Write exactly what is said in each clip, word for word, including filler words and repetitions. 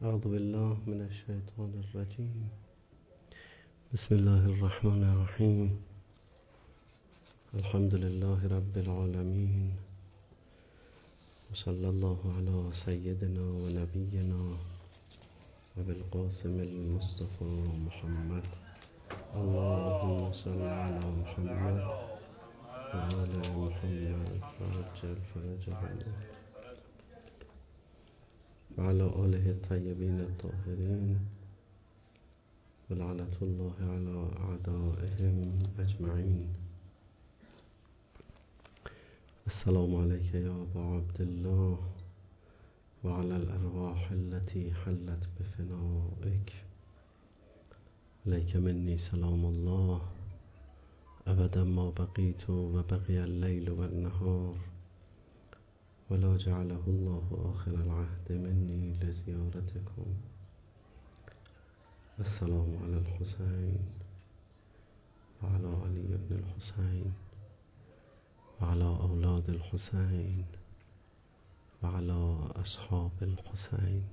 أعوذ بالله من الشيطان الرجيم. بسم الله الرحمن الرحيم. الحمد لله رب العالمين، وصلى الله على سيدنا ونبينا وبالقاسم المصطفى محمد. اللهم صل على محمد وعلى محمد وعجل فرجهم وعلى آله الطيبين الطاهرين ولعنة الله على أعدائهم أجمعين. السلام عليك يا أبا عبد الله وعلى الأرواح التي حلت بفنائك. عليك مني سلام الله أبدا ما بقيت وبقي الليل والنهار، ولا جعله الله آخر العهد مني لزيارتكم. السلام على الحسين وعلى علي بن الحسين وعلى أولاد الحسين وعلى أصحاب الحسين.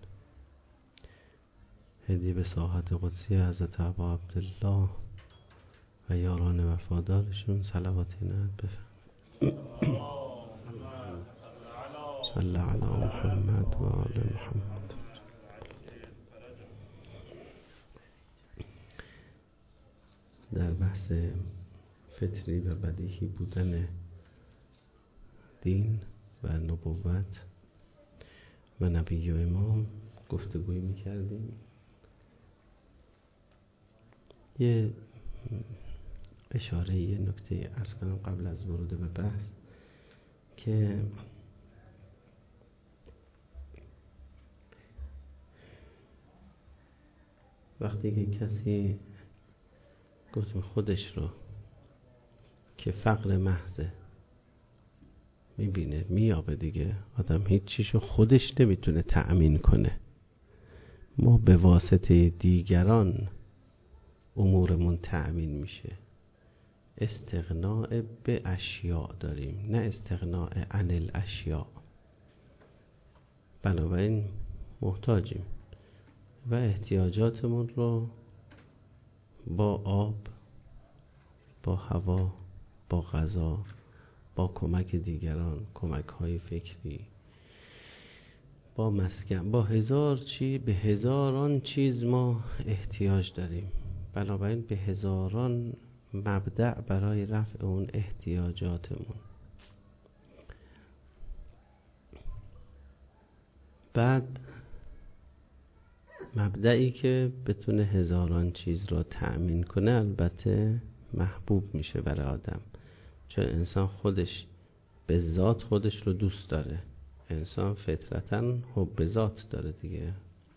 هدی به ساحت قدسی حضرت ابا عبدالله و یاران وفادارشون صلواتی نهد بفرمایید. صلی علی محمد و آل محمد. در بحث فطری و بدیهی بودن دین و نبوت و نبی و امام گفتگویی میکردیم. یه اشاره یه نکته عرض کنم قبل از ورود به بحث که وقتی که کسی گفتم خودش رو که فقر محضه میبینه میابه دیگه، آدم هیچ چیشو خودش نمیتونه تأمین کنه. ما به واسطه دیگران امورمون تأمین میشه. استغناء به اشیاء داریم، نه استغناء عن الاشیاء. بنابراین محتاجیم و احتیاجاتمون رو با آب، با هوا، با غذا، با کمک دیگران، کمک های فکری، با مسکن، با هزار چی به هزاران چیز ما احتیاج داریم. بنابراین به هزاران مبدأ برای رفع اون احتیاجاتمون. بعد مبدئی که بتونه هزاران چیز را تأمین کنه البته محبوب میشه برای آدم، چون انسان خودش به ذات خودش رو دوست داره. انسان فطرتاً حب ذات داره دیگه.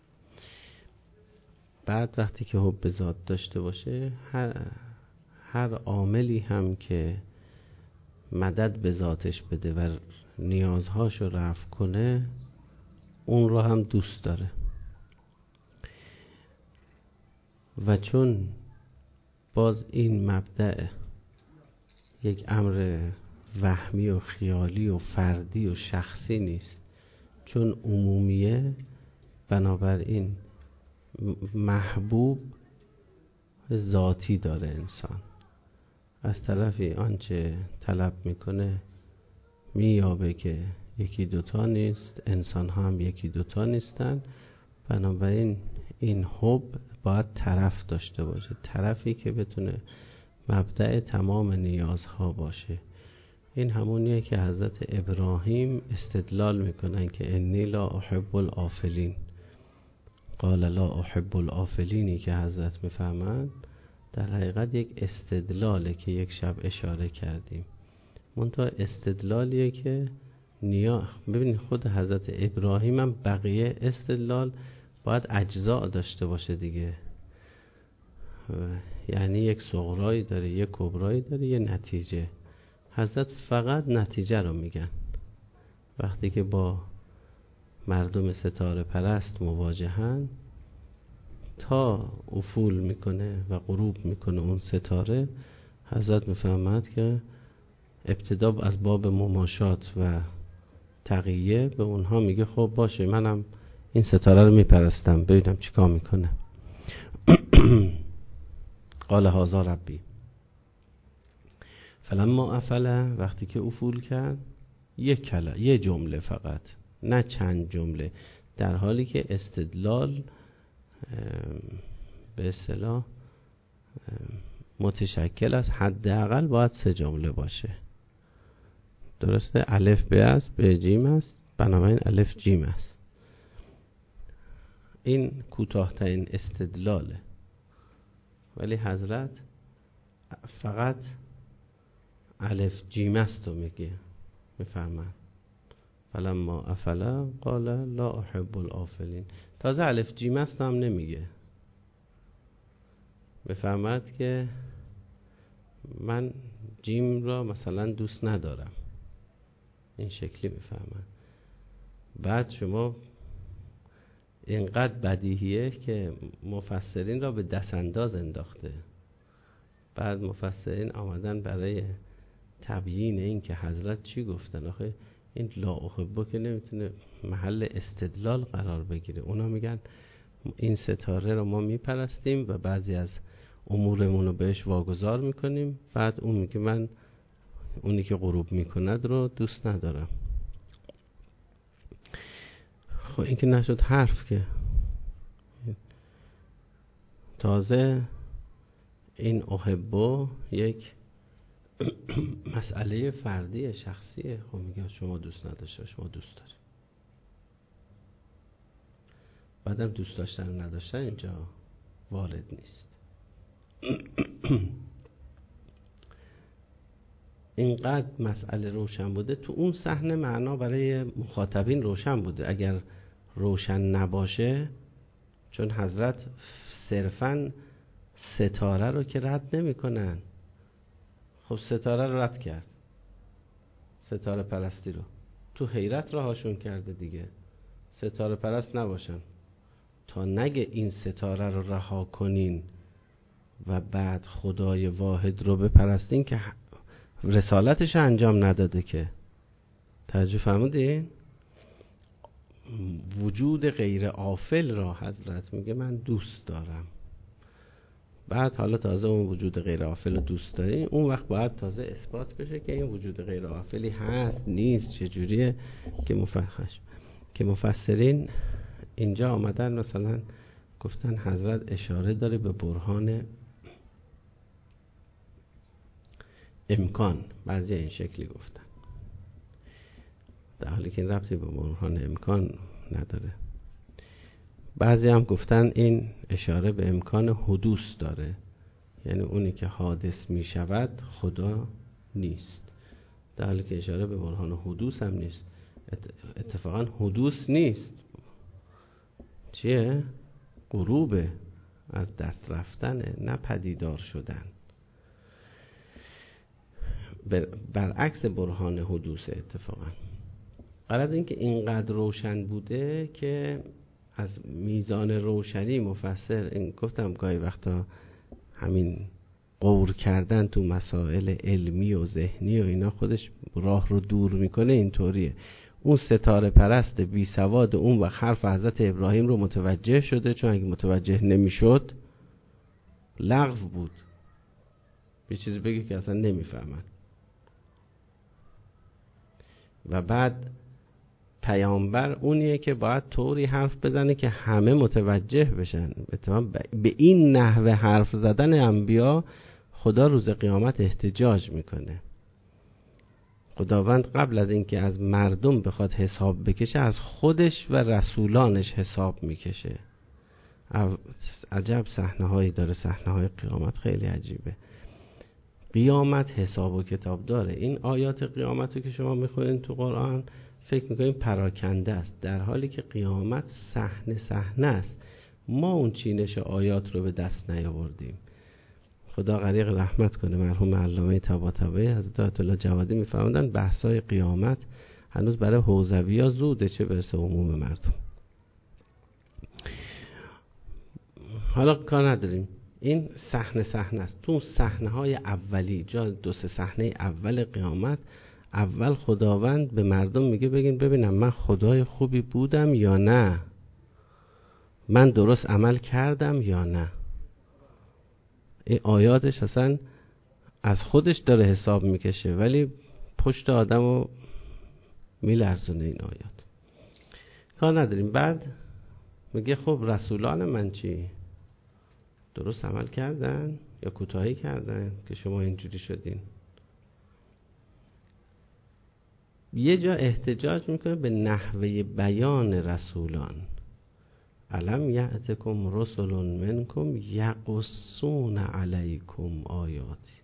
بعد وقتی که حب ذات داشته باشه، هر هر عاملی هم که مدد به ذاتش بده و نیازهاش رو رفع کنه اون رو هم دوست داره. و چون باز این مبدأ یک امر وهمی و خیالی و فردی و شخصی نیست، چون عمومیه، بنابراین محبوب ذاتی داره انسان. از طرفی آنچه طلب میکنه میابه که یکی دوتا نیست، انسان ها هم یکی دوتا نیستن. بنابراین این حب باید طرف داشته باشه، طرفی که بتونه مبدأ تمام نیازها باشه. این همونیه که حضرت ابراهیم استدلال میکنن که انی لا احب الآفلین. قال لا احب الآفلینی که حضرت میفهمن در حقیقت یک استدلاله که یک شب اشاره کردیم. منتها استدلالیه که نیا ببینید خود حضرت ابراهیم هم بقیه استدلال باید اجزاء داشته باشه دیگه. یعنی یک صغرایی داره، یک کبرایی داره، یک نتیجه. حضرت فقط نتیجه رو میگن. وقتی که با مردم ستاره پرست مواجهن، تا افول میکنه و غروب میکنه اون ستاره، حضرت میفهمد که ابتدا از باب مماشات و تقیه به اونها میگه خب باشه منم این ستاره رو میپرستم ببینم چیکار میکنه. قال هذا ربی فلما افل، وقتی که افول کرد، یک کلمه، یه جمله فقط، نه چند جمله، در حالی که استدلال به اصطلاح متشکل از حداقل باید سه جمله باشه. درسته؟ الف ب است، ب جیم است، بنابراین الف جیم است. این کوتاه‌ترین استدلاله، ولی حضرت فقط الف جیم است رو میگه، میفرماید فلما افلا قال لا احب الافلین. تازه الف جیم است هم نمیگه، میفرماید که من جیم را مثلا دوست ندارم، این شکلی میفرماید. بعد شما اینقدر بدیهیه که مفسرین را به دست انداز انداخته. بعد مفسرین آمدن برای تبیین این که حضرت چی گفتن. آخه این لا احبه که نمیتونه محل استدلال قرار بگیره. اونا میگن این ستاره رو ما میپرستیم و بعضی از امورمون رو بهش واگذار میکنیم، بعد اون میگه من اونی که غروب میکند رو دوست ندارم. خب این که نشد حرف که. تازه این احبه یک مسئله فردی شخصیه. خب میگن شما دوست نداشته، شما دوست داری. بعدم دوست داشتن و نداشتن اینجا وارد نیست. اینقدر مسئله روشن بوده، تو اون صحنه معنا برای مخاطبین روشن بوده. اگر روشن نباشه، چون حضرت صرفاً ستاره رو که رد نمی کنن. خب ستاره رو رد کرد، ستاره پرستی رو تو حیرت رهاشون کرده دیگه. ستاره پرست نباشن تا نگه این ستاره رو رها کنین و بعد خدای واحد رو بپرستین که رسالتش انجام نداده. که توجه فرمودین؟ وجود غیر عافل را حضرت میگه من دوست دارم. بعد حالا تازه اون وجود غیر عافل رو دوست دارین، اون وقت باید تازه اثبات بشه که این وجود غیر عافلی هست نیست، چجوریه که مفخش که مفسرین اینجا آمدن مثلا گفتن حضرت اشاره داره به برهان امکان. بعضی این شکلی گفتن، در حالی که این ربطی به برهان امکان نداره. بعضی هم گفتن این اشاره به امکان حدوث داره، یعنی اونی که حادث می شود خدا نیست، در حالی که اشاره به برهان حدوث هم نیست. اتفاقا حدوث نیست، چیه؟ غروبه، از دست رفتنه، نه پدیدار شدن. برعکس برهان حدوث. اتفاقا غرض این که اینقدر روشن بوده که از میزان روشنی مفسر، این گفتم گاهی وقتا همین غور کردن تو مسائل علمی و ذهنی و اینا خودش راه رو دور میکنه. اینطوریه اون ستاره پرست بی سواد اون و حرف حضرت ابراهیم رو متوجه شده، چون اگه متوجه نمیشد لغو بود، یه چیزی بگی که اصلا نمیفهمن. و بعد پیامبر اونیه که باید طوری حرف بزنه که همه متوجه بشن. به این نحوه حرف زدن انبیا خدا روز قیامت احتجاج میکنه. خداوند قبل از اینکه از مردم بخواد حساب بکشه، از خودش و رسولانش حساب میکشه. عجب صحنه هایی داره. صحنه های قیامت خیلی عجیبه. قیامت حساب و کتاب داره. این آیات قیامت رو که شما میخونین تو قرآن فکر میکنیم پراکنده است، در حالی که قیامت صحنه صحنه است. ما اون چینش آیات رو به دست نیاوردیم. خدا غریق رحمت کنه مرحوم علامه طباطبایی حضرت آیت الله جوادی میفرمودن بحثای قیامت هنوز برای حوزوی‌ها زوده، چه برسه عموم مردم. حالا کار نداریم، این صحنه صحنه است. تو صحنه های اولی، جا دو سه صحنه اول قیامت، اول خداوند به مردم میگه بگین ببینم من خدای خوبی بودم یا نه. من درست عمل کردم یا نه. این آیاتش اصلا از خودش داره حساب میکشه، ولی پشت آدم رو میلرزونه این آیات. کار نداریم. بعد میگه خب رسولان من چی؟ درست عمل کردن یا کوتاهی کردن که شما اینجوری شدین؟ یه جا احتجاج میکنه به نحوه بیان رسولان. الم یأتکم رسل منکم یقصون علیکم آیاتی.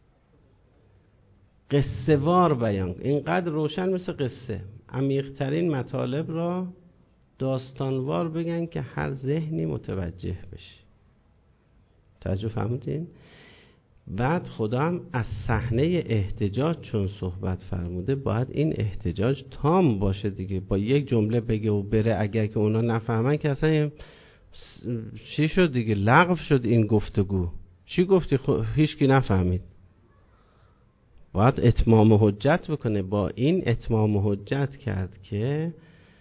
قصه وار بیان، اینقدر روشن مثل قصه، عمیق‌ترین مطالب را داستانوار بگن که هر ذهنی متوجه بشه. توجه فهمیدین؟ بعد خدا هم از صحنه احتجاج چون صحبت فرموده، باید این احتجاج تام باشه دیگه. با یک جمله بگه و بره، اگر که اونا نفهمن که اصلا چی شد دیگه، لغو شد این گفتگو. چی گفتی؟ خب هیچ کی نفهمید. باید اتمام حجت بکنه. با این اتمام حجت کرد که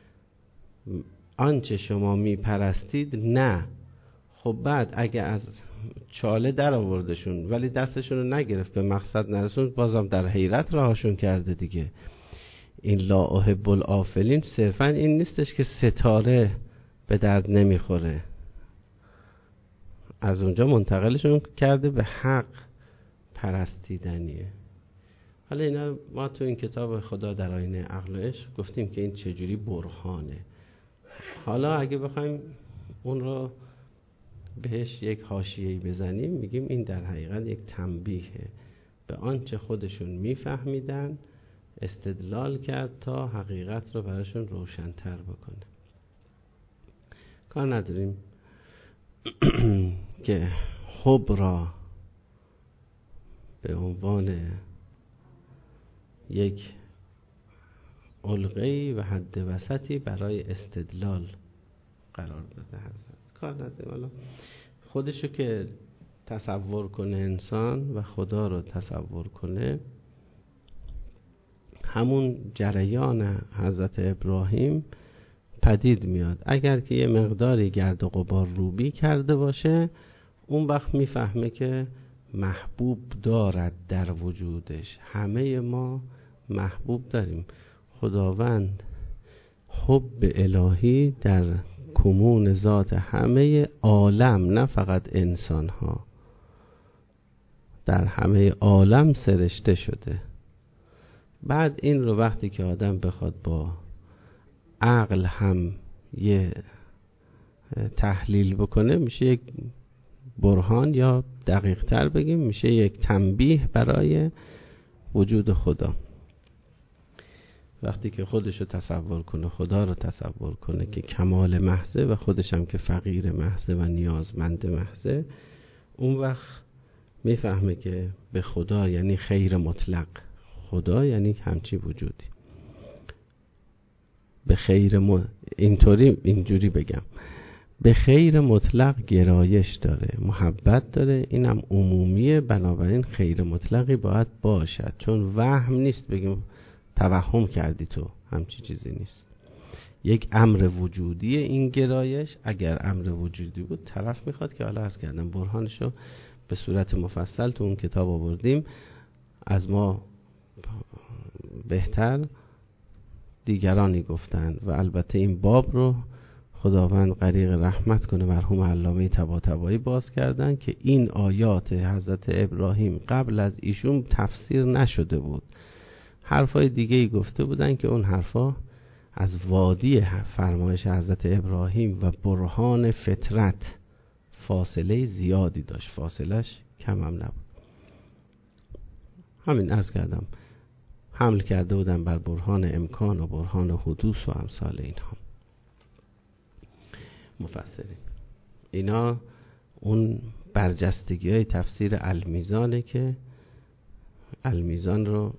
آنچه شما میپرستید نه. خب بعد اگه از چاله در آوردشون ولی دستشون رو نگرفت، به مقصد نرسوند، بازم در حیرت راهشون کرده دیگه. این لا احب الافلین صرفا این نیستش که ستاره به درد نمیخوره، از اونجا منتقلشون کرده به حق پرستیدنیه. حالا اینا ما تو این کتاب خدا در آینه عقل و عشق گفتیم که این چجوری برهانه. حالا اگه بخوایم اون رو بهش یک حاشیه‌ای بزنیم، میگیم این در حقیقت یک تنبیهه به آنچه خودشون میفهمیدن، استدلال کرد تا حقیقت رو براشون روشن‌تر بکنه. کار نداریم که حب را به عنوان یک علقه‌ای و حد وسطی برای استدلال قرار بده حضرت. کار نداریم. حالا خودشو که تصور کنه انسان و خدا رو تصور کنه، همون جریان حضرت ابراهیم پدید میاد. اگر که یه مقداری گرد و غبار روبی کرده باشه، اون وقت میفهمه که محبوب دارد در وجودش. همه ما محبوب داریم. خداوند حب الهی در کمون ذات همه عالم، نه فقط انسان ها، در همه عالم سرشته شده. بعد این رو وقتی که آدم بخواد با عقل هم یه تحلیل بکنه، میشه یک برهان، یا دقیق تر بگیم میشه یک تنبیه برای وجود خدا. وقتی که خودشو تصور کنه، خدا رو تصور کنه که کمال محضه و خودش هم که فقیر محضه و نیازمند محضه، اون وقت میفهمه که به خدا یعنی خیر مطلق. خدا یعنی همچی وجودی. به خیر م... اینطوری اینجوری بگم، به خیر مطلق گرایش داره، محبت داره، اینم عمومیه. بنابراین خیر مطلقی باید باشد، چون وهم نیست بگیم توهم کردی تو، همچی چیزی نیست. یک امر وجودی این گرایش. اگر امر وجودی بود، طرف میخواد که حالا عرض کردم برهانشو به صورت مفصل تو اون کتاب آوردیم، از ما بهتر دیگرانی گفتن. و البته این باب رو خداوند غریق رحمت کنه مرحوم علامه طباطبایی باز کردن که این آیات حضرت ابراهیم قبل از ایشون تفسیر نشده بود. حرفای دیگه ای گفته بودن که اون حرفا از وادی فرمایش حضرت ابراهیم و برهان فطرت فاصله زیادی داشت، فاصلش کم هم نبود. همین عرض کردم، حمل کرده بودن بر برهان امکان و برهان حدوث و امثال اینها مفسرین. اینا اون برجستگی های تفسیر المیزانه که المیزان رو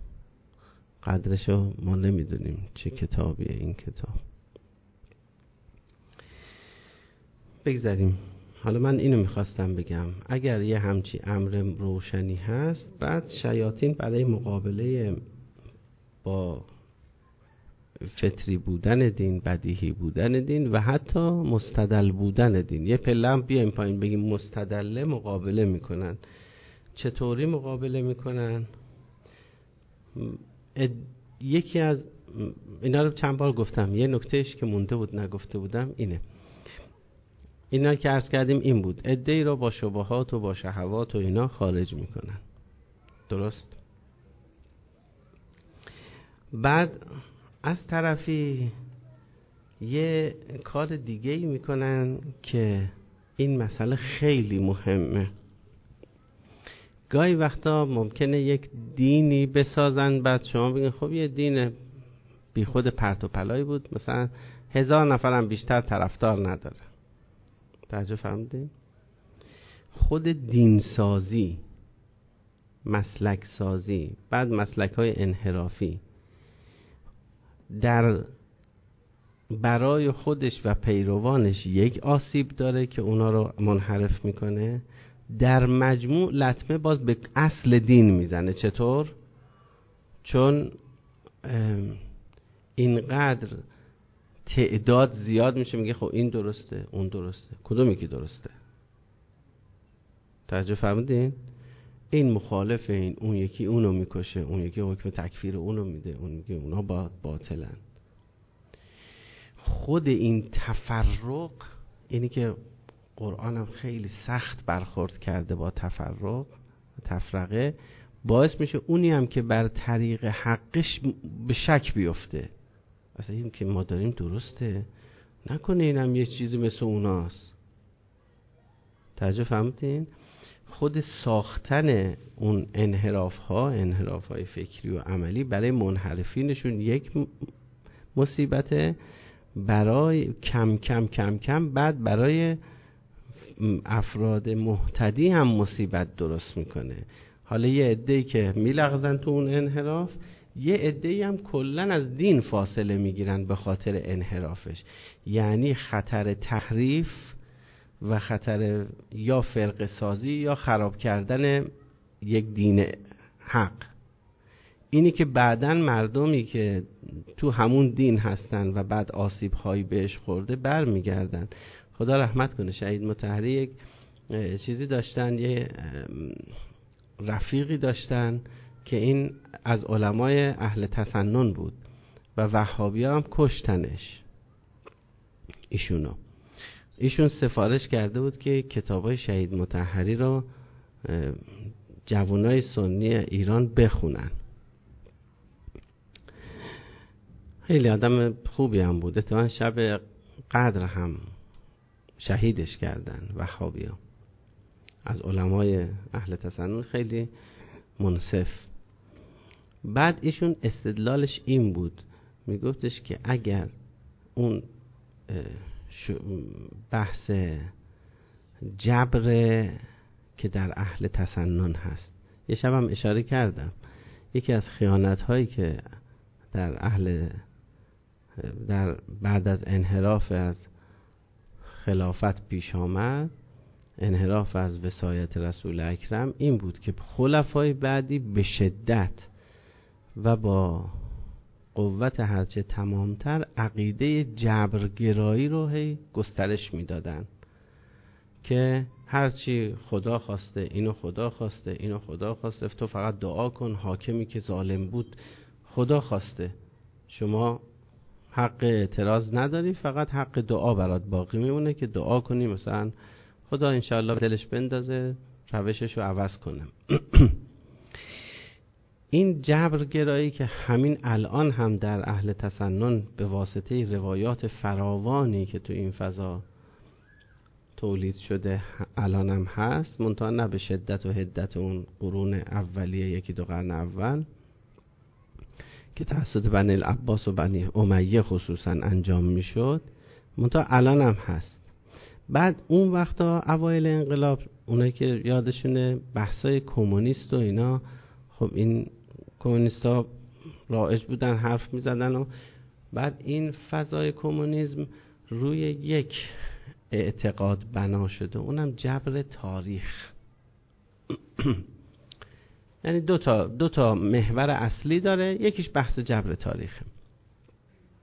قدرشو ما نمیدونیم چه کتابیه این کتاب. بگذاریم. حالا من اینو میخواستم بگم، اگر یه همچی امر روشنی هست، بعد شیاطین برای مقابله با فطری بودن دین، بدیهی بودن دین و حتی مستدل بودن دین. یه پله هم بیایم پایین بگیم مستدل مقابله میکنن. چطوری مقابله میکنن؟ یکی از اینا رو چند بار گفتم، یه نکتهش که مونده بود نگفته بودم اینه. اینا که عرض کردیم این بود، عده‌ای رو با شبهات و با شهوات و اینا خارج میکنن. درست؟ بعد از طرفی یه کار دیگه ای میکنن که این مسئله خیلی مهمه. گاهی وقتا ممکنه یک دینی بسازن، بعد شما بگین خب یه دین بی خود پرت و پلایی بود، مثلا هزار نفرم بیشتر طرفدار نداره. توجه فهمیدین؟ خود دین سازی، مسلک سازی، بعد مسلک های انحرافی در برای خودش و پیروانش یک آسیب داره که اونا رو منحرف میکنه، در مجموع لطمه باز به اصل دین میزنه. چطور؟ چون اینقدر تعداد زیاد میشه، میگه خب این درسته اون درسته، کدومی که درسته؟ توجه فرمودین؟ این مخالف این، اون یکی اونو میکشه، اون یکی حکم تکفیر اونو میده، اون میگه اونا با باطلن. خود این تفرق، اینی که قرآن هم خیلی سخت برخورد کرده با تفرق، تفرقه، باعث میشه اونی هم که بر طریق حقش به شک بیفته، اصلا این که ما داریم درسته، نکنه این هم یه چیزی مثل اوناست. توجه فهمتین؟ خود ساختن اون انحراف ها، انحراف های فکری و عملی برای منحرفینشون یک مصیبته، برای کم کم کم کم بعد برای افراد مهتدی هم مصیبت درست میکنه. حالا یه عده‌ای که میلغزن تو اون انحراف، یه عده‌ای هم کلن از دین فاصله میگیرن به خاطر انحرافش. یعنی خطر تحریف و خطر یا فرقه سازی یا خراب کردن یک دین حق، اینی که بعدن مردمی که تو همون دین هستن و بعد آسیب هایی بهش خورده بر میگردن. خدا رحمت کنه، شهید مطهری یک چیزی داشتن، یه رفیقی داشتن که این از علمای اهل تسنن بود و وهابی ها هم کشتنش ایشونو. ایشون سفارش کرده بود که کتابای شهید مطهری رو جوانای سنی ایران بخونن. خیلی آدم خوبی هم بود. اتفاقا شب قدر هم شهیدش کردن وهابی ها. از علمای اهل تسنن خیلی منصف. بعد ایشون استدلالش این بود، میگفتش که اگر اون بحث جبر که در اهل تسنن هست، یه شب هم اشاره کردم، یکی از خیانت هایی که در اهل در بعد از انحراف از خلافت پیش آمد، انحراف از وصایت رسول اکرم، این بود که خلفای بعدی به شدت و با قوت هرچه تمامتر عقیده جبرگرایی رو هی گسترش میدادن که هرچی خدا خواسته اینو خدا خواسته اینو خدا خواسته، تو فقط دعا کن، حاکمی که ظالم بود خدا خواسته، شما حق اعتراض نداری، فقط حق دعا برات باقی میمونه که دعا کنی مثلا خدا انشاءالله دلش بندازه روششو عوض کنه. این جبرگرایی که همین الان هم در اهل تسنن به واسطه روایات فراوانی که تو این فضا تولید شده الان هم هست، منتها نه به شدت و حدت اون قرون اولیه، یکی دو قرن اول که توسط بنی العباس و بنی امیه خصوصا انجام میشد، منتها الان هم هست. بعد اون وقتا اوایل انقلاب، اونایی که یادشونه بحثای کمونیست و اینا، خب این کمونیستا رایج بودن، حرف میزدن و بعد این فضای کمونیسم روی یک اعتقاد بنا شده، اونم جبر تاریخ. یعنی دو تا دو تا محور اصلی داره، یکیش بحث جبر تاریخه.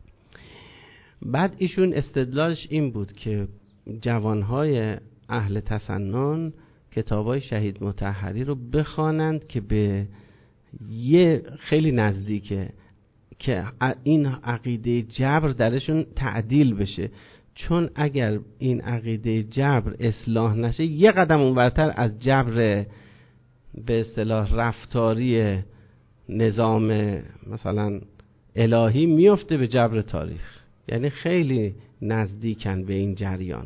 بعد ایشون استدلالش این بود که جوانهای اهل تسنن کتابای شهید مطهری رو بخوانند که به یه خیلی نزدیکه که این عقیده جبر درشون تعدیل بشه، چون اگر این عقیده جبر اصلاح نشه یه قدم اونورتر از جبر به اصطلاح رفتاری نظام مثلا الهی میفته به جبر تاریخ، یعنی خیلی نزدیکن به این جریان.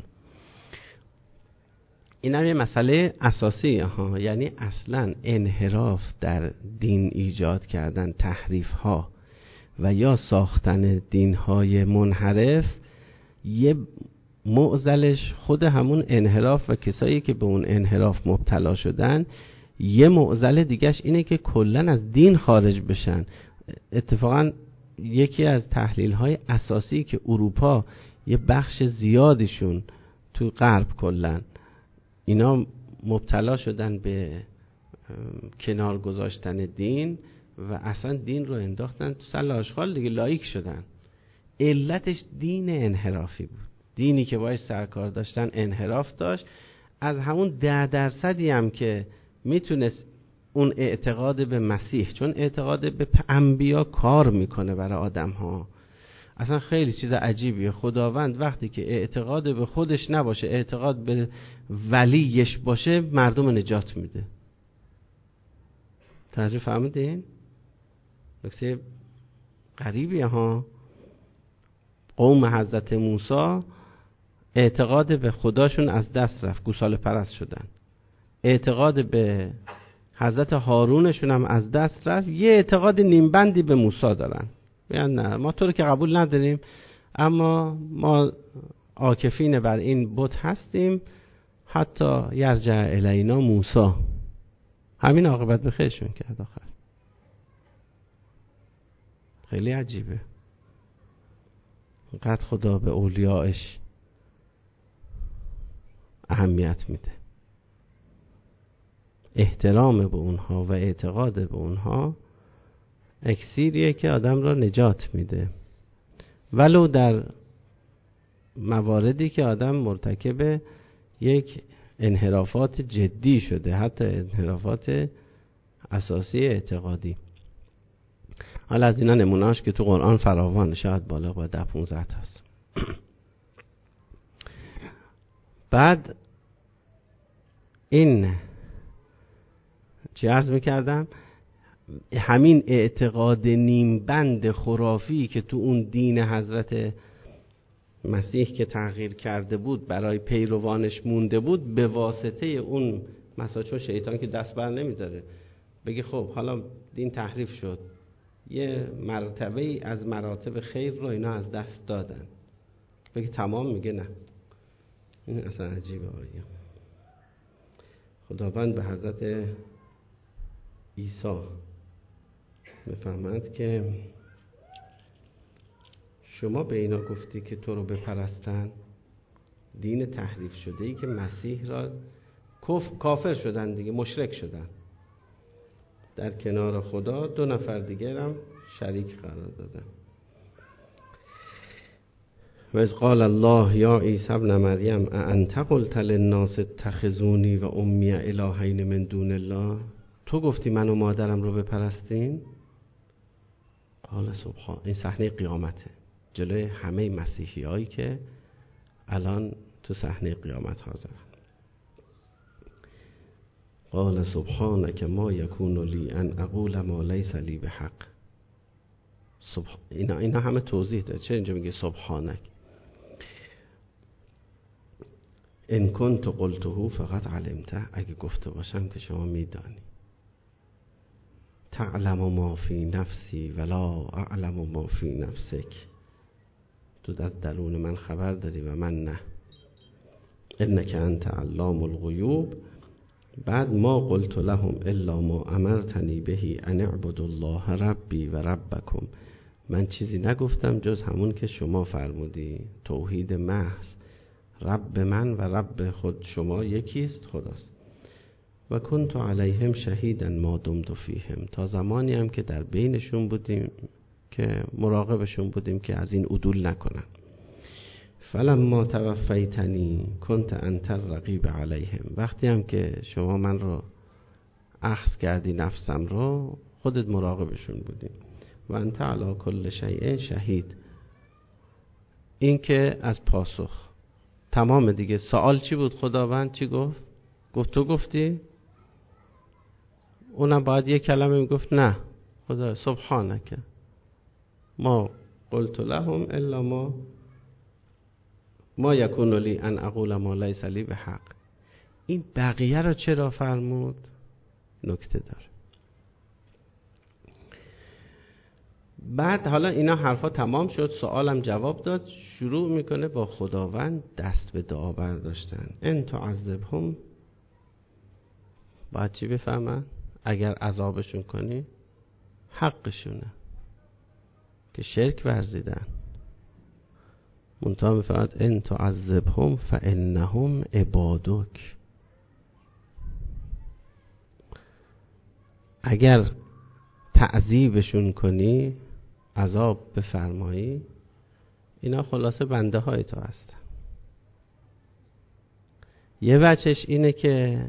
این هم یه مسئله اساسی ها، یعنی اصلا انحراف در دین ایجاد کردن، تحریف ها و یا ساختن دین های منحرف، یه معضلش خود همون انحراف و کسایی که به اون انحراف مبتلا شدن. یه معضل دیگهش اینه که کلن از دین خارج بشن. اتفاقا یکی از تحلیل های اساسی که اروپا یه بخش زیادیشون تو غرب کلن اینا مبتلا شدن به کنار گذاشتن دین و اصلا دین رو انداختن تو سل آشغال دیگه، لایک شدن. علتش دین انحرافی بود. دینی که باید سرکار داشتن انحراف داشت. از همون ده درصدی هم که میتونست اون اعتقاد به مسیح، چون اعتقاد به انبیا کار میکنه برای آدم ها، اصلا خیلی چیز عجیبیه. خداوند وقتی که اعتقاد به خودش نباشه، اعتقاد به ولیش باشه، مردم نجات میده. توجه فهمیدین؟ نکته غریبیه ها. قوم حضرت موسی اعتقاد به خداشون از دست رفت، گوساله پرست شدن. اعتقاد به حضرت هارونشون هم از دست رفت. یه اعتقاد نیمبندی به موسی دارن، میگن نه ما تو رو که قبول نداریم، اما ما عاکفین بر این بت هستیم حتی یرجع الینا موسی. همین عاقبت به خیرشون کرد آخر. خیلی عجیبه. قد خدا به اولیاءش اهمیت میده، احترام به اونها و اعتقاد به اونها اکسیریه که آدم را نجات میده، ولو در مواردی که آدم مرتکب یک انحرافات جدی شده، حتی انحرافات اساسی اعتقادی. حالا از اینا نمونهاش که تو قرآن فراوان، شاید بالا با ده پونزده تا هست. بعد این چی عرض میکردم، همین اعتقاد نیمبند خرافی که تو اون دین حضرت مسیح که تغییر کرده بود برای پیروانش مونده بود، به واسطه اون مثلا چون شیطان که دست بر نمیداره بگه خب حالا دین تحریف شد، یه مرتبه از مراتب خیر رو اینا از دست دادن، بگه تمام، میگه نه. این اصلا عجیبه. آیه خداوند به حضرت عیسی میفهمد که شما به اینا گفتی که تو رو بپرستن، دین تحریف شده ای که مسیح را کف... کافر شدن دیگه، مشرک شدن، در کنار خدا دو نفر دیگر هم شریک قرار دادن. و از قال الله یا عیسی ابن مریم اانت قلت للناس اتخذونی و امی الهین من دون الله، تو گفتی من و مادرم رو بپرستین؟ قال سبحان. این صحنه قیامته جلوی همه مسیحی هایی که الان تو صحنه قیامت حاضرن. قال سبحانک ما یکون لی ان اقول ما لیس لی بحق. سبح... اینا, اینا همه توضیح داره. چه اینجا میگه سبحانک؟ ان کنت قلته فقط علمته، اگه گفته باشم که شما میدانی. تعلم ما فی نفسی ولا اعلم ما فی نفسک، تو از درون من خبر داری و من نه. انک انت علام الغیوب. بعد ما قلت لهم الا ما امرتنی بهی ان اعبدوا الله ربی و ربکم، من چیزی نگفتم جز همون که شما فرمودی، توحید محض، رب من و رب خود شما یکیست، خداست. و کنت علیهم شهیدا ما دمت فیهم، تا زمانی هم که در بینشون بودیم، که مراقبشون بودیم که از این عدول نکنن. فلما توفیتنی کنت انت الرقیب علیهم، وقتی هم که شما من رو اخذ کردی نفسم رو، خودت مراقبشون بودی. و انت علی کل شیء شهید. این که از پاسخ تمام دیگه. سوال چی بود؟ خداوند چی گفت؟ گفت تو گفتی؟ اونم باید یک کلمه میگفت نه خدا سبحانک ما قلت لهم الا ما ما یکون لی ان اقول ما لیس لی بحق. این بقیه رو چرا فرمود؟ نکته داره. بعد حالا اینا حرفا تمام شد، سوالم جواب داد، شروع میکنه با خداوند دست به دعا برداشتن. ان تعذبهم، باید چی بفهمن؟ اگر عذابشون کنی حقشونه که شرک ورزیدن. منتها میفهمد ان تعذبهم فانهم عبادک، اگر تعذیبشون کنی، عذاب بفرمایی، اینا خلاصه بنده های تو هستن. یه وجهش اینه که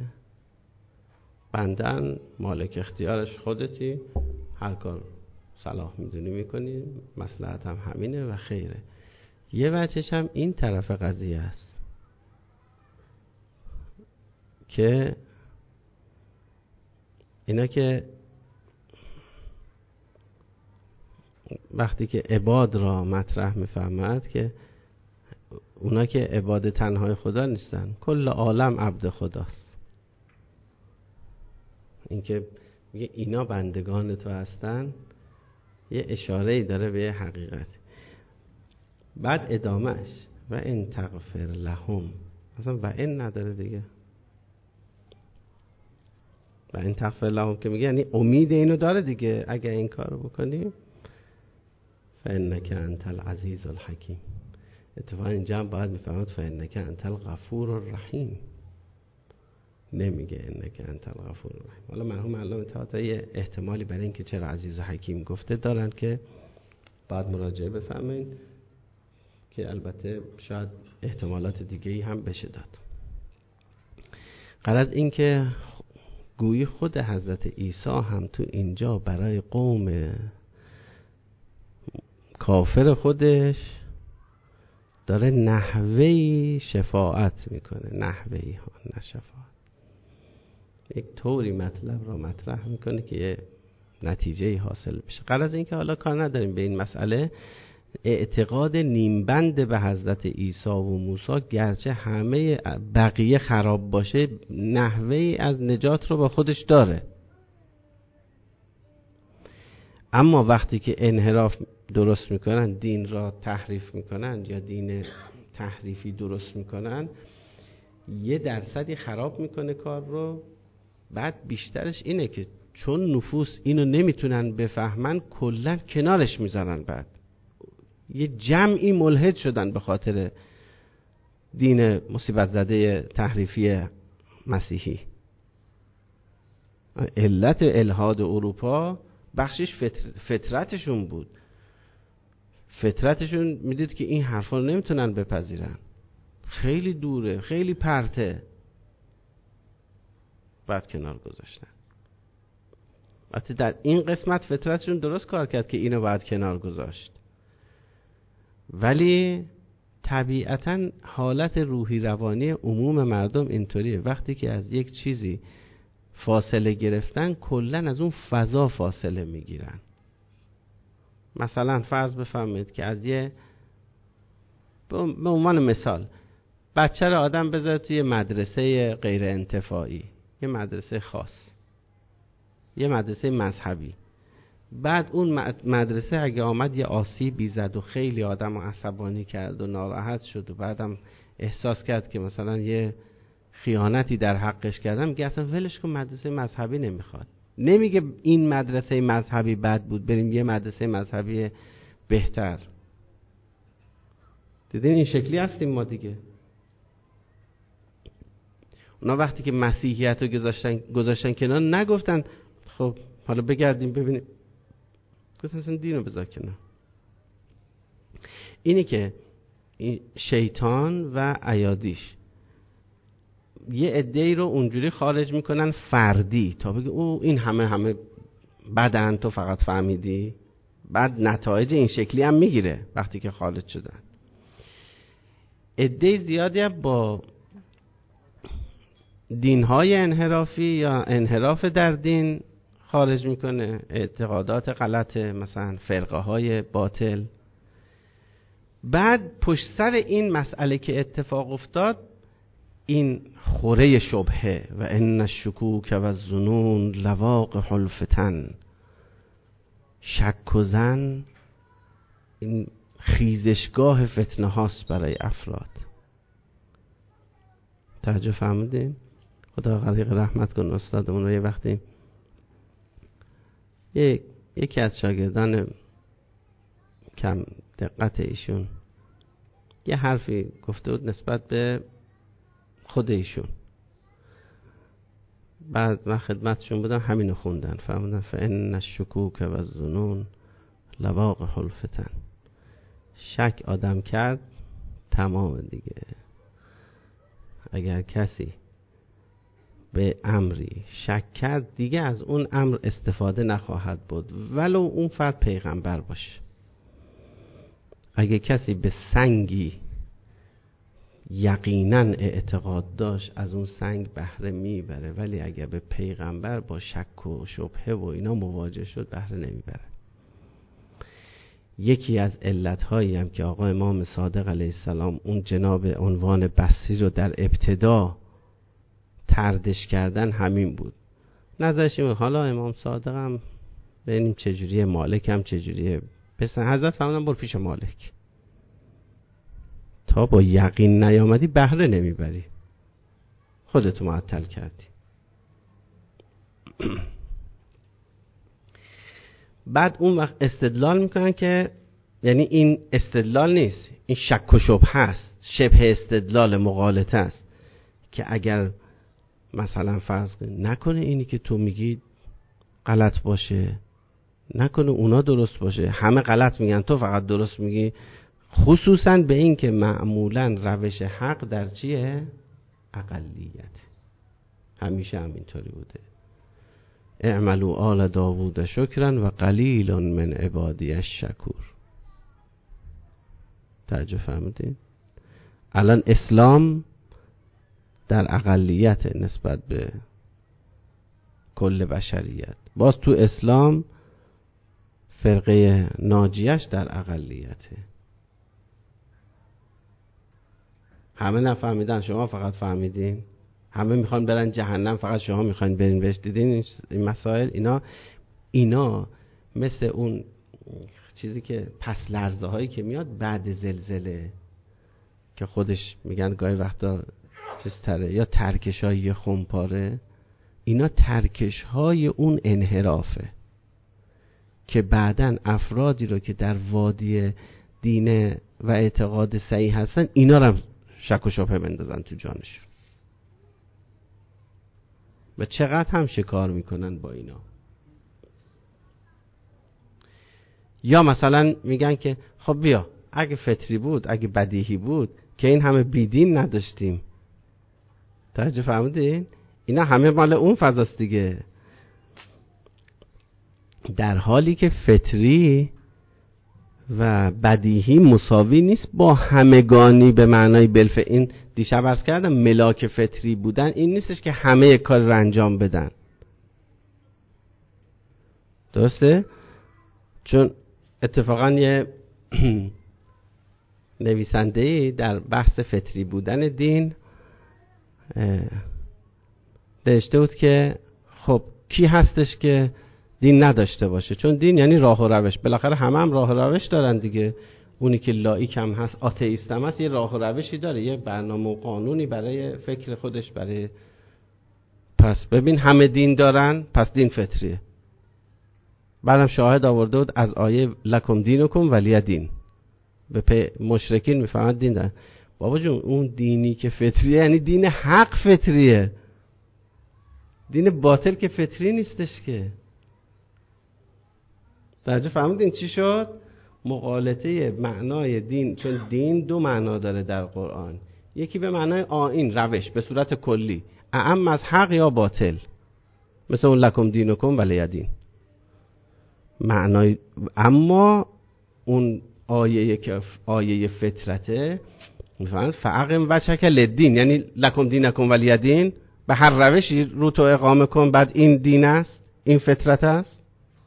بندن مالک اختیارش خودتی، هر کار صلاح میدونی میکنی، مصلحت هم همینه و خیره. یه وجهش هم این طرف قضیه است که اینا که وقتی که عباد را مطرح میفهمد که اونا که عباد تنهای خدا نیستن، کل عالم عبد خداست. این که میگه اینا بندگان تو هستن، یه اشاره‌ای داره به یه حقیقت. بعد ادامهش و ان تغفر لهم، اصلا و این نداره دیگه. و ان تغفر لهم که میگه یعنی امید اینو داره دیگه، اگه این کارو بکنی فانک انت العزیز الحکیم. اتفاقا اینجا هم باید میفهمد فانک انت الغفور الرحیم، نمیگه انک انت الغفور الرحیم. حالا مرحوم علامه طحاطی یه احتمالی برای اینکه چرا عزیز و حکیم گفته دارن که بعد مراجعه بفهمین، که البته شاید احتمالات دیگه‌ای هم بشه داد. غرض این که گویی خود حضرت عیسی هم تو اینجا برای قوم کافر خودش داره نحوهی شفاعت میکنه، نحوهی ها نه شفاعت، یک طوری مطلب را مطرح میکنه که یه نتیجه حاصل بشه. غرض این که حالا کار نداریم به این مسئله، اعتقاد نیمبند به حضرت عیسی و موسی گرچه همه بقیه خراب باشه، نحوهی از نجات رو با خودش داره. اما وقتی که انحراف درست میکنن، دین را تحریف میکنن یا دین تحریفی درست میکنن، یه درصدی خراب میکنه کار رو. بعد بیشترش اینه که چون نفوس اینو نمیتونن بفهمن، کلن کنارش میذارن. بعد یه جمعی ملحد شدن به خاطر دین مصیبت زده تحریفی مسیحی. علت الحاد اروپا بخشش فطر... فطرتشون بود. فطرتشون میدید که این حرفا رو نمیتونن بپذیرن، خیلی دوره، خیلی پرته، بعد کنار گذاشتن. البته در این قسمت فطرتشون درست کار کرد که اینو بعد کنار گذاشت، ولی طبیعتاً حالت روحی روانی عموم مردم اینطوریه. وقتی که از یک چیزی فاصله گرفتن، کلن از اون فضا فاصله میگیرن. مثلا فرض بفرمایید که از یه به عنوان مثال بچه رو آدم بذاره توی مدرسه غیر انتفاعی، یه مدرسه خاص، یه مدرسه مذهبی. بعد اون مدرسه اگه آمد یه آسیبی زد و خیلی آدم رو عصبانی کرد و ناراحت شد و بعدم احساس کرد که مثلا یه خیانتی در حقش کردم، میگه اصلا ولش کن، مدرسه مذهبی نمیخواد. نمیگه این مدرسه مذهبی بد بود، بریم یه مدرسه مذهبی بهتر. دیدین این شکلی هستیم ما دیگه. اونا وقتی که مسیحیت رو گذاشتن گذاشتن کنار، نگفتن خب حالا بگردیم ببینیم، گفتن اصلا دین رو بذار کنار. اینی که شیطان و ایادیش یه عده‌ای رو اونجوری خارج میکنن فردی تا بگه او این همه همه بدن تو فقط فهمیدی، بعد نتایج این شکلی هم میگیره وقتی که خارج شدن. عده زیادی هم با دینهای انحرافی یا انحراف در دین خارج میکنه، اعتقادات غلط، مثلا فرقه های باطل. بعد پشت سر این مسئله که اتفاق افتاد این خوره شبهه و ان الشکوک و الظنون لواقح الفتن، شک و ظن این خیزشگاه فتنه هاست برای افراد. توجه فرمودین؟ خدا غریق رحمت کن استادمون رو. یه وقتی یک یکی از شاگردان کم دقت ایشون یه حرفی گفته بود نسبت به خود ایشون، بعد من خدمتشون بودم همینو خوندن، فهمیدن فان الشکوک و الظنون لواقح الفتن. شک آدم کرد تمام دیگه. اگر کسی به امری شک کرد دیگه از اون امر استفاده نخواهد بود ولو اون فرد پیغمبر باشه. اگه کسی به سنگی یقینا اعتقاد داشت از اون سنگ بهره میبره، ولی اگه به پیغمبر با شک و شبهه و اینا مواجه شد بهره نمیبره. یکی از علتهایی هم که آقا امام صادق علیه السلام اون جناب عنوان بصری رو در ابتدا تردش کردن همین بود. نظرش این حالا امام صادق هم ببینیم چجوریه، مالک هم چجوریه. پس حضرت فرمودن برو پیش مالک، تا با یقین نیامدی بهره نمیبری، خودتو معطل کردی. بعد اون وقت استدلال میکنن که یعنی این استدلال نیست، این شک و شبهه است، شبه استدلال مغالطه است که اگر مثلا فرض نکنه اینی که تو میگی غلط باشه، نکنه اونا درست باشه، همه غلط میگن تو فقط درست میگی. خصوصا به این که معمولا روش حق در چیه؟ اقلیت. همیشه همینطوری بوده. اعملوا آل داوود شکرا و قلیل من عبادی الشکور. توجه فرمودین؟ الان اسلام در اقلیت نسبت به کل بشریت. باز تو اسلام فرقه ناجیش در اقلیته. همه نفهمیدن، شما فقط فهمیدین. همه میخوان برن جهنم، فقط شما میخواین برین بهش. دیدین این مسائل؟ اینا اینا مثل اون چیزی که پس لرزه هایی که میاد بعد زلزله که خودش میگن گاهی وقتا چیز تره، یا ترکش های خمپاره. اینا ترکش های اون انحرافه که بعدن افرادی رو که در وادی دین و اعتقاد صحیح هستن اینا رو شک و شبهه بندازن تو جانشون و چقدر هم شکار میکنن با اینا. یا مثلا میگن که خب بیا اگه فطری بود، اگه بدیهی بود که این همه بیدین نداشتیم. توجه فرمودین؟ اینا همه مال اون فضاست دیگه، در حالی که فطری و بدیهی مساوی نیست با همگانی به معنای بلفه. این دیشب عرض کردم ملاک فطری بودن این نیستش که همه کار رو انجام بدن. درسته؟ چون اتفاقا یه نویسنده‌ای در بحث فطری بودن دین نوشته بود که خب کی هستش که دین نداشته باشه؟ چون دین یعنی راه و روش. بالاخره همه هم راه و روش دارن دیگه. اونی که لایک هم هست، آتئیست هم هست، یه راه و روشی داره، یه برنامه و قانونی برای فکر خودش. برای پس ببین همه دین دارن، پس دین فطریه. بعدم شاهد آورده بود از آیه لکم دینکم ولی دین. به پی مشرکین میفهمد دین دارن. بابا جون اون دینی که فطریه یعنی دین حق فطریه، دین باطل که فطری نیستش که. درجه فهمیدین چی شد؟ مغالطه معنای دین، چون دین دو معنا داره در قرآن، یکی به معنای آیین، روش به صورت کلی، اعم از حق یا باطل، مثل اون لکم دینکم ولی دین معنای. اما اون آیه که آیه فطرته میفهمن فاقم وجهک للدین، یعنی لکم دینکم ولی دین، به هر روشی رو تو اقامه کن، بعد این دین است، این فطرت است.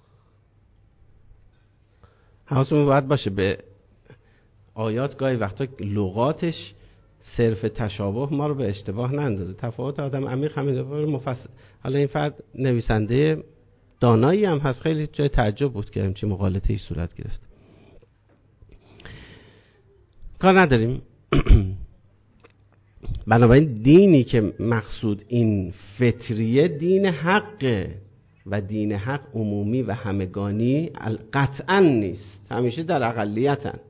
حواسمون باید باشه به آیات، گاهی وقتا لغاتش صرف تشابه ما رو به اشتباه نندازه. تفاوت آدم عمیق همین مفصل. حالا این فرد نویسنده دانایی هم هست، خیلی جای تعجب بود که همچین مغالطه‌ای صورت گرفت. کار نداریم. بنابراین دینی که مقصود این فطریه دین حقه و دین حق عمومی و همگانی قطعا نیست، همیشه در اقلیتن.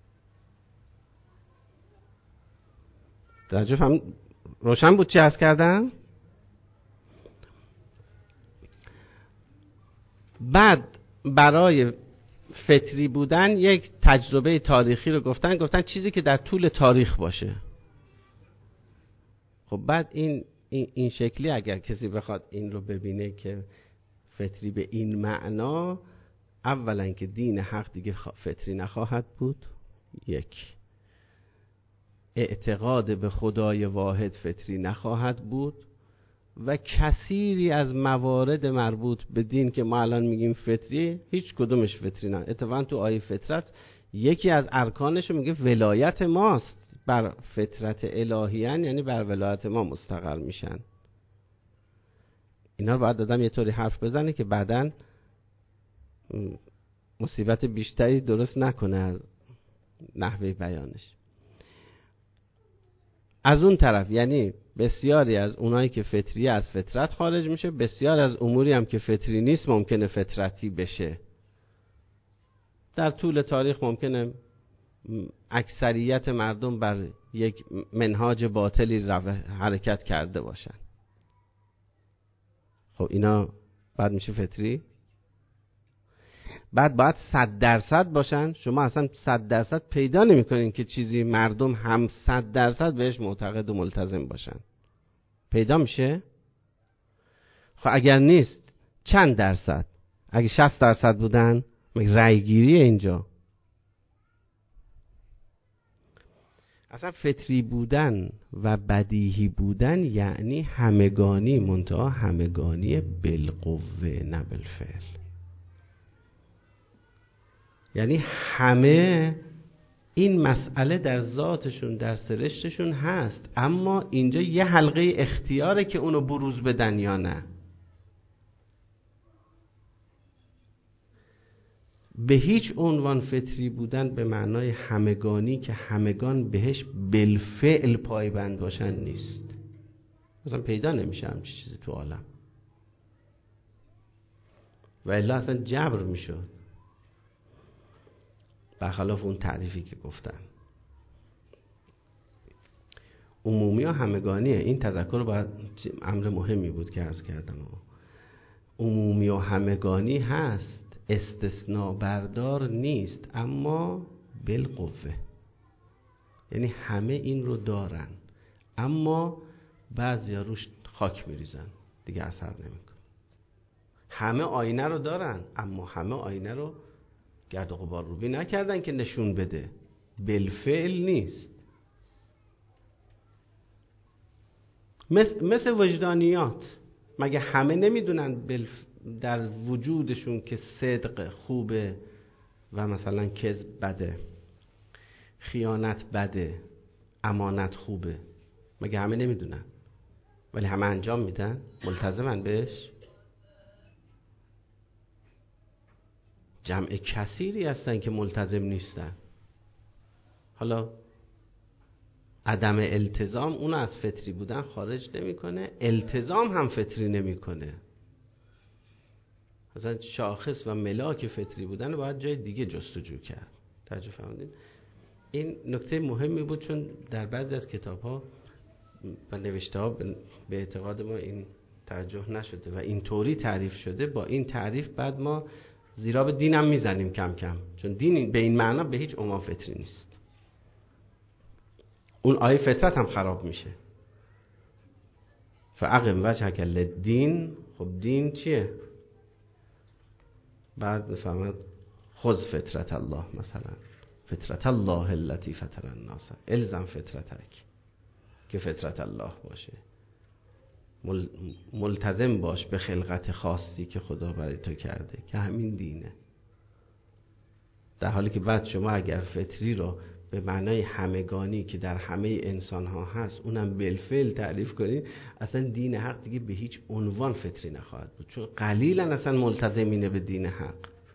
توجه فهم روشن بود چی عرض کردم؟ بعد برای فطری بودن یک تجربه تاریخی رو گفتن، گفتن چیزی که در طول تاریخ باشه. خب بعد این این, این شکلی اگر کسی بخواد این رو ببینه که فطری به این معنا، اولا که دین حق دیگه فطری نخواهد بود، یک، اعتقاد به خدای واحد فطری نخواهد بود و کثیری از موارد مربوط به دین که ما الان میگیم فطری، هیچ کدومش فطری نه. اتفاقا تو آیه فطرت یکی از ارکانش میگه ولایت ماست، بر فطرت الهیان، یعنی بر ولایت ما مستقر میشن. اینا رو باید آدم یه طوری حرف بزنه که بعدن مصیبت بیشتری درست نکنه از نحوه بیانش. از اون طرف یعنی بسیاری از اونایی که فطری از فطرت خارج میشه، بسیار از اموری هم که فطری نیست ممکنه فطرتی بشه. در طول تاریخ ممکنه اکثریت مردم بر یک منهاج باطلی حرکت کرده باشن. خب اینا بعد میشه فطری؟ بعد باید صد درصد باشن. شما اصلا صد درصد پیدا نمی کنین که چیزی مردم هم صد درصد بهش معتقد و ملتزم باشن. پیدا میشه؟ خب اگر نیست چند درصد؟ اگه شصت درصد بودن مگه رأی گیریه اینجا؟ اصلا فطری بودن و بدیهی بودن یعنی همگانی، منتها همگانی بالقوه نه بالفعل. یعنی همه این مسئله در ذاتشون، در سرشتشون هست، اما اینجا یه حلقه اختیاره که اونو بروز بدن یا نه. به هیچ عنوان فطری بودن به معنای همگانی که همگان بهش بالفعل پایبند باشن نیست. مثلا پیدا نمیشه همچین چیزی تو عالم، و الا اصلا جبر میشد، برخلاف اون تعریفی که گفتن. عمومی و همگانیه. این تذکر باید امر مهمی بود که عرض کردم. عمومی و همگانی هست، استثناء بردار نیست، اما بالقوه. یعنی همه این رو دارن، اما بعضیا روش خاک میریزن دیگه اثر نمیکنه. همه آینه رو دارن، اما همه آینه رو گرد و غبار روبی نکردن که نشون بده. بالفعل نیست. مثل, مثل وجدانیات، مگه همه نمیدونن بالف... در وجودشون که صدق خوبه و مثلا کذب بده، خیانت بده، امانت خوبه؟ مگه همه نمیدونن؟ ولی همه انجام میدن، ملتزمن بهش. جمع کثیری هستن که ملتزم نیستن. حالا عدم التزام اون از فطری بودن خارج نمیکنه، التزام هم فطری نمیکنه. مثلا شاخص و ملاک فطری بودن باید جای دیگه جستجو کرد. توجه فرمودید؟ این نکته مهمی بود، چون در بعضی از کتاب‌ها و نوشته‌ها به اعتقاد ما این توجه نشده و این طوری تعریف شده. با این تعریف بعد ما زیرا به دینم میزنیم کم کم، چون دین به این معنا به هیچ عنوان فطری نیست. اون آیه فطرت هم خراب میشه. فاقم وجهک للدین، خب دین چیه؟ بعد میفهمد خذ فطرت الله، مثلا فطرت الله التي فطر الناس، الزم فطرتک که فطرت الله باشه، ملتزم باش به خلقت خاصی که خدا برای تو کرده که همین دینه. در حالی که بعد شما اگر فطری رو به معنای همگانی که در همه انسان ها هست اونم بالفعل تعریف کنید، اصلا دین حق دیگه به هیچ عنوان فطری نخواهد بود، چون قلیلا اصلا ملتزمینه به دین حق.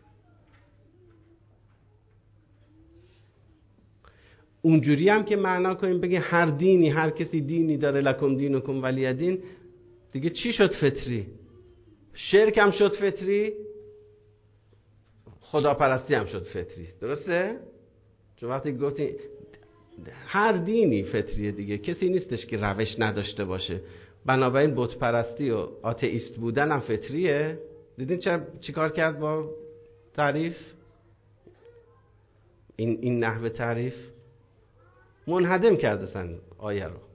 اونجوری هم که معنا کنیم بگه هر دینی، هر کسی دینی داره، لکم دینکم ولی دین، دیگه چی شد فطری؟ شرک هم شد فطری، خداپرستی هم شد فطری، درسته؟ چون وقتی گفتیم هر دینی فطریه دیگه، کسی نیستش که روش نداشته باشه. بنابراین بت پرستی و آتئیست بودن هم فطریه. دیدین چه چیکار کرد با تعریف؟ این این نحوه تعریف منهدم کرده سن آیه رو.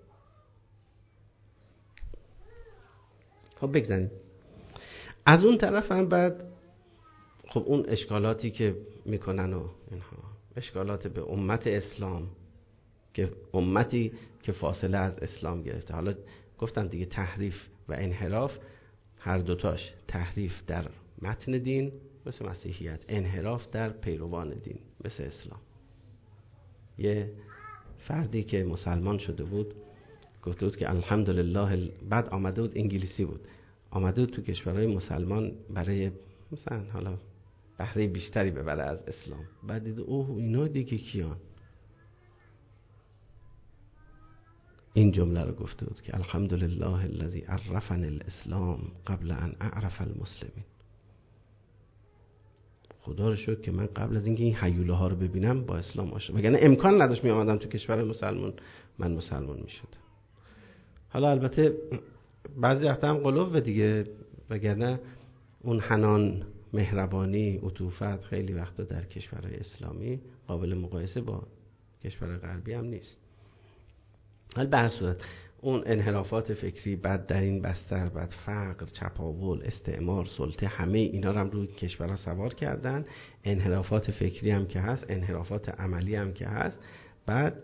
خب بگذاریم از اون طرف هم بعد خب اون اشکالاتی که میکنن و اینها، اشکالات به امت اسلام که امتی که فاصله از اسلام گرفته. حالا گفتم دیگه تحریف و انحراف هر دوتاش، تحریف در متن دین مثل مسیحیت، انحراف در پیروان دین مثل اسلام. یه فردی که مسلمان شده بود گفته بود که الحمدلله، بعد آمده بود انگلیسی بود، آمده بود تو کشورهای مسلمان برای مثلا حالا بهره بیشتری ببره از اسلام، بعد دید اوه اینا دیگه کیان؟ این جمله رو گفته بود که الحمدلله الذی عرفنی الاسلام قبل ان اعرف المسلمین. خدا رو شکر که من قبل از اینکه این هیوله ها رو ببینم با اسلام آشنا، وگرنه امکان نداشت می آمدم تو کشور مسلمان من مسلمان می شدم. حالا البته بعضی وقتا هم قلوب دیگه، وگرنه اون حنان، مهربانی، عطوفت خیلی وقتا در کشورهای اسلامی قابل مقایسه با کشور غربی هم نیست. حالا به هر صورت اون انحرافات فکری بعد در این بستر، بعد فقر، چپاول، استعمار، سلطه، همه اینا رو هم روی کشورها سوار کردن. انحرافات فکری هم که هست، انحرافات عملی هم که هست. بعد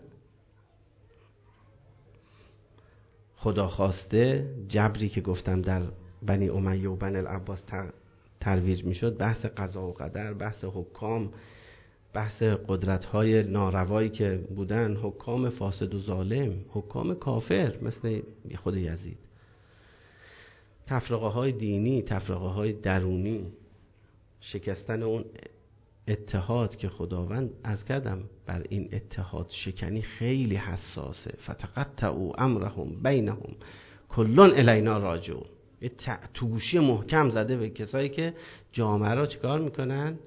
خدا خواسته جبری که گفتم در بنی امیه و بنی العباس ترویج میشد، بحث قضا و قدر، بحث حکام، بحث قدرت‌های ناروایی که بودن، حکام فاسد و ظالم، حکام کافر مثل خود یزید، تفرقه‌های دینی، تفرقه‌های درونی، شکستن اون اتحاد که خداوند از کردم بر این اتحاد شکنی خیلی حساسه. فتقطعوا امرهم بینهم کل الینا راجعون. یه توشی محکم زده به کسایی که جامعه را چیکار میکنن؟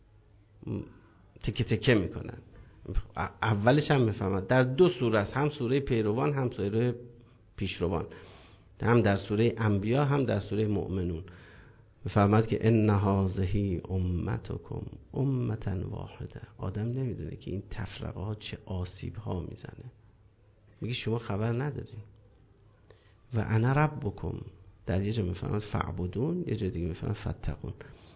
تکه تکه میکنن. اولش هم میفهمد در دو سوره است، هم سوره پیروان هم سوره پیشروان، هم در سوره انبیا هم در سوره مؤمنون میفهمد که ان هذه امتکم امه واحده. آدم نمیدونه که این تفرقه ها چه آسیب ها میزنه. میگه شما خبر ندارین. و انا ربکم، در یه جا میفهمد فعبدون، یه جا دیگه میفهمد فتقون.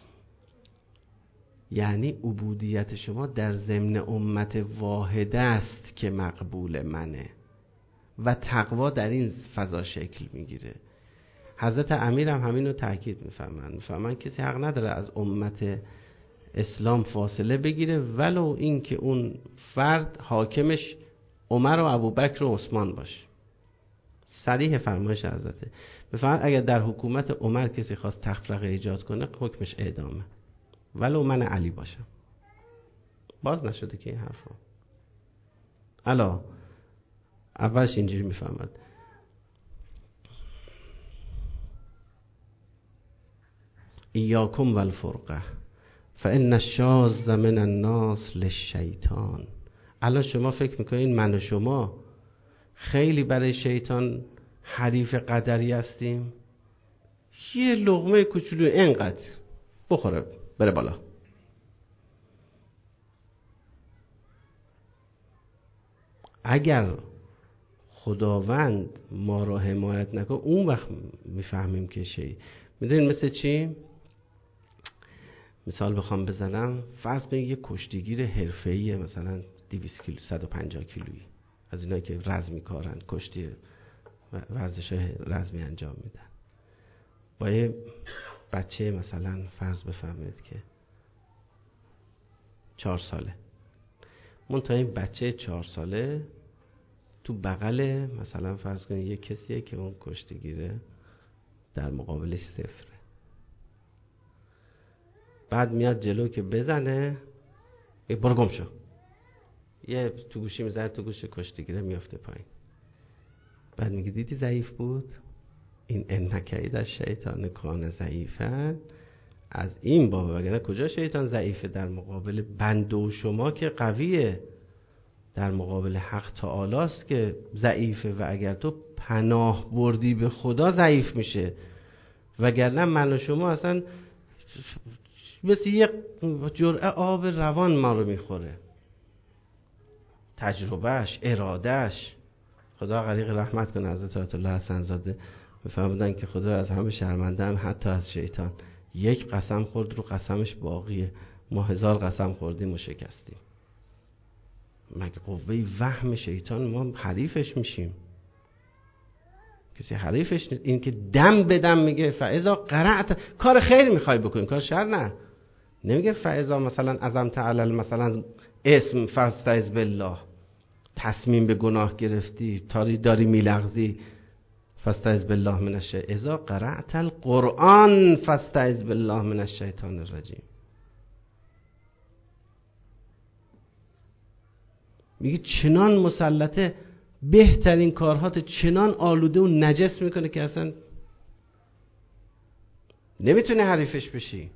یعنی عبودیت شما در ضمن امت واحده است که مقبول منه و تقوا در این فضا شکل میگیره. حضرت امیر هم همین رو تاکید میفهمن، میفهمن کسی حق نداره از امت اسلام فاصله بگیره ولو این که اون فرد حاکمش عمر و ابوبکر و عثمان باشه. صریح فرمایش حضرته. میفهمن اگر در حکومت عمر کسی خواست تفرقه ایجاد کنه حکمش اعدامه ولو من علی باشم. باز نشده که این حرفا. الا اولش اینجوری میفهمد ایاکم والفرقه فان الشاذ من الناس للشیطان. الان شما فکر میکنین من و شما خیلی برای شیطان حریف قدری هستیم؟ یه لقمه کوچولو اینقدر بخوره بره بالا، اگر خداوند ما رو حمایت نکنه اون وقت میفهمیم که شی. میدونین مثل چی؟ مثال بخوام بزنم، فرض کنید یه کشتیگیر حرفه‌ای مثلا دویست کیلو صد و پنجاه کیلویی، از اینایی که رزمی کارن، کشتی ورزش رزمی انجام میدن، با یه بچه مثلا فرض بفهمید که چهار ساله، منتها این بچه چهار ساله تو بغل مثلا فرض کنید یه کسیه که اون کشتیگیره در مقابلش صفره، بعد میاد جلو که بزنه یه برو گم شو، یه تو گوشی میزنه تو گوش کشتیگیره میفته پایین، بعد میگه دیدی ضعیف بود؟ این انکید از شیطان کان ضعیفن، از این بابا، وگرنه کجا شیطان ضعیفه در مقابل بنده و شما که قویه، در مقابل حق تعالی است که ضعیفه، و اگر تو پناه بردی به خدا ضعیف میشه، وگرنه من و شما اصلا مثل یک جرعه آب روان ما رو میخوره. تجربهش، ارادهش، خدا غریق رحمت کنه حضرت آیت الله حسن زاده میفرمودن که خدا از همه شرمنده هم حتی از شیطان. یک قسم خورد رو قسمش باقیه، ما هزار قسم خوردیم و شکستیم. مگه قوه وهم شیطان ما حریفش میشیم؟ کسی حریفش نیست. این که دم بدم میگه فاذا قرأت، کار خیر میخوای بکنی، کار شر نه. نمیگه فاذا مثلا عزمت علی مثلا اسم فاستعذ بالله، تصمیم به گناه گرفتی، تاری داری میلغزی، فاستعذ بالله من الشیطان، اذا قرأت القرآن فاستعذ بالله من الشیطان الرجیم. میگه چنان مسلطه، بهترین کارهات چنان آلوده و نجس میکنه که اصلا نمیتونه حریفش بشی.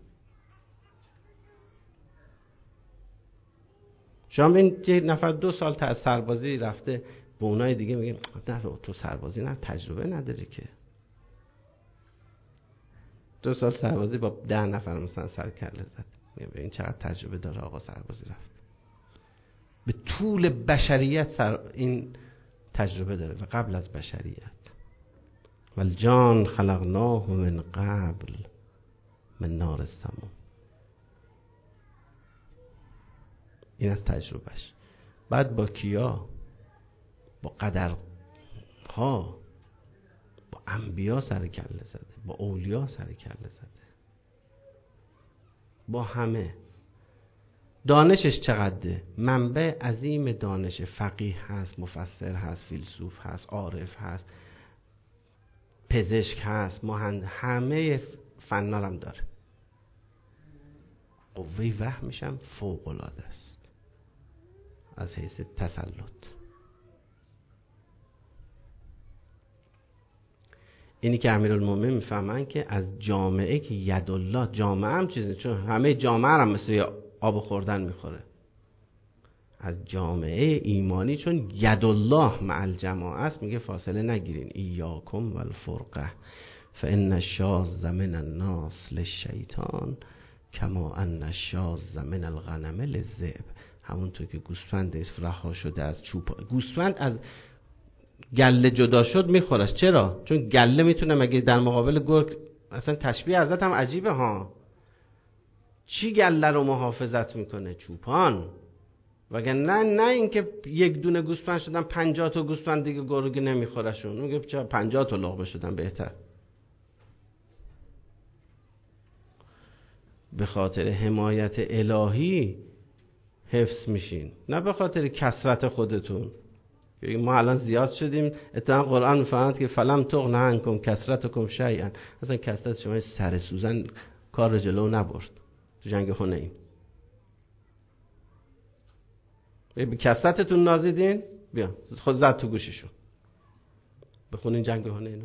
شما این یه نفر دو سال تا سربازی رفته، به اونای دیگه میگه نه تو سربازی نه، تجربه نداری که. دو سال سربازی با ده نفر مثلا سر کله زد، میگه این چقدر تجربه داره آقا سربازی رفت. به طول بشریت سر این تجربه داره و قبل از بشریت. والجان خلقناه من قبل من نار السموم. این از تجربهش. بعد با کیا؟ با قدرها، با انبیا سر کله زده، با اولیا سر کله زده، با همه. دانشش چقدره؟ منبع عظیم دانش، فقیه هست، مفسر هست، فیلسوف هست، عارف هست، پزشک هست، مهندس، همه فنا هم داره. قوه وهمش هم فوق العاده است از حیث تسلط. اینی که امیرالمومنین میفهمن که از جامعه که یدالله، جامعه هم چیزی، چون همه جامعه هم مثل آب خوردن میخوره، از جامعه ایمانی چون یدالله مع الجماعه است، میگه فاصله نگیرین، ایاکم والفرقه فان الشاذ من الناس للشیطان کما ان الشاذ من الغنم للذئب. همونطور که گوسفند رها شده از چوپان، گوسفند از گله جدا شد میخورش. چرا؟ چون گله میتونه مگه در مقابل گرگ، اصلا تشبیه ازت هم عجیبه ها. چی گله رو محافظت میکنه؟ چوپان. وگرنه نه اینکه یک دونه گوسفند شدن پنجاه تا گوسفند دیگه گرگ نمیخورشون، میگه چرا پنجاه تا لقمه شدن بهتر. به خاطر حمایت الهی حفظ میشین، نه به خاطر کثرت خودتون. ما الان زیاد شدیم، اتفاقا قرآن میفرماید که فلم تغن عنکم کثرتکم شیئا. اصلا کثرت شما سر سوزن کار جلو نبرد تو جنگ حنین. به کثرتتون نازیدین، بیا خود زد تو گوششون. بخونین جنگ حنینو.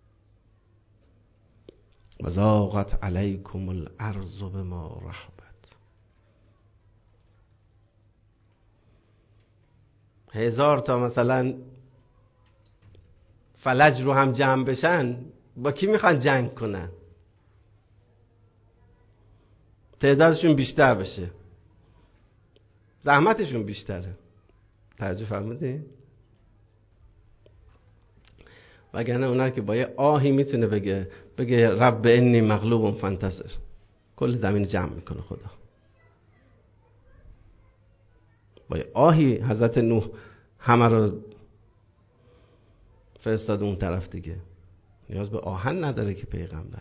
وضاقت علیکم الارض بما رحبت. هزار تا مثلا فلج رو هم جمع بشن، با کی میخوان جنگ کنن؟ تعدادشون بیشتر بشه، زحمتشون بیشتره. توجه فرمودین؟ وگرنه اونا که با یه آهی میتونه بگه بگه رب انی مغلوب فانتصر، کل زمین جمع میکنه خدا. با یه آهی حضرت نوح همه رو فرستاد اون طرف دیگه، نیاز به آهن نداره که پیغمبر.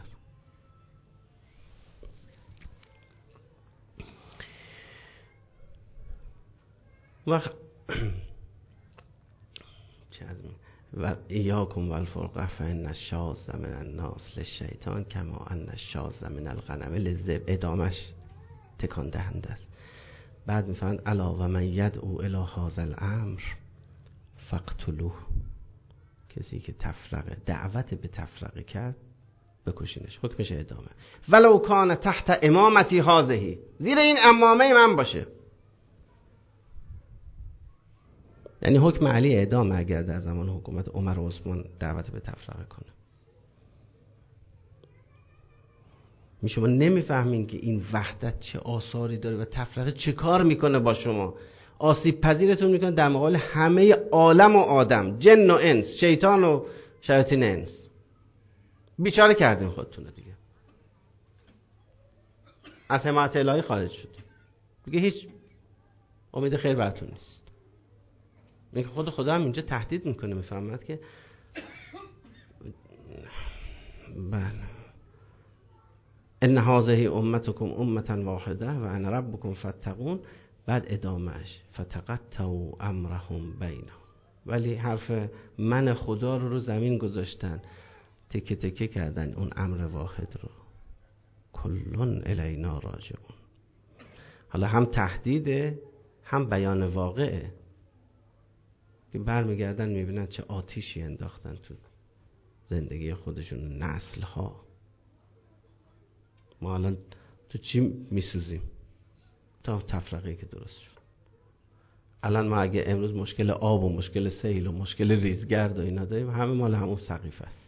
وقت چه از و ایاکم والفرقه فان الشاذ من الناس للشیطان کما ان الشاذ من الغنم للذئب. ادامش تکان دهنده است. بعد میفهمند الا و من یدعو الی هذا الامر فاقتلوه. کسی که تفرقه دعوت به تفرقه کرد بکشینش. حکمش ادامه. ولو کان تحت امامتی هذه، زیر این امامه من باشه. یعنی حکم علی اعدام اگر در زمان حکومت عمر و عثمان دعوت به تفرقه کنه. می شما نمیفهمین که این وحدت چه آثاری داره و تفرقه چه کار میکنه با شما. آسیب پذیرتون میکنه در مقابل همه عالم و آدم، جن و انس، شیطان و شیاطین انس. بیچاره کردین خودتون دیگه. از حمایت الهی خارج شدین دیگه، هیچ امید خیر براتون نیست. میگه خود خدا هم اینجا تهدید میکنه، میفهمد که بله ان هذه امتکم امه واحده و انا ربکم فاتقون. بعد ادامهش فتقطعوا امرهم بینهم. ولی حرف من خدا رو رو زمین گذاشتن، تکه تکه کردن اون امر واحد رو. کلون الینا راجعون. حالا هم تهدیده هم بیان واقعه که برمیگردن میبینن چه آتیشی انداختن تو زندگی خودشون، نسل ها. ما الان تو چی میسوزیم؟ تا تفرقه که درست شد. الان ما اگه امروز مشکل آب و مشکل سیل و مشکل ریزگرد و اینا داریم، همه مال همون سقیفه است.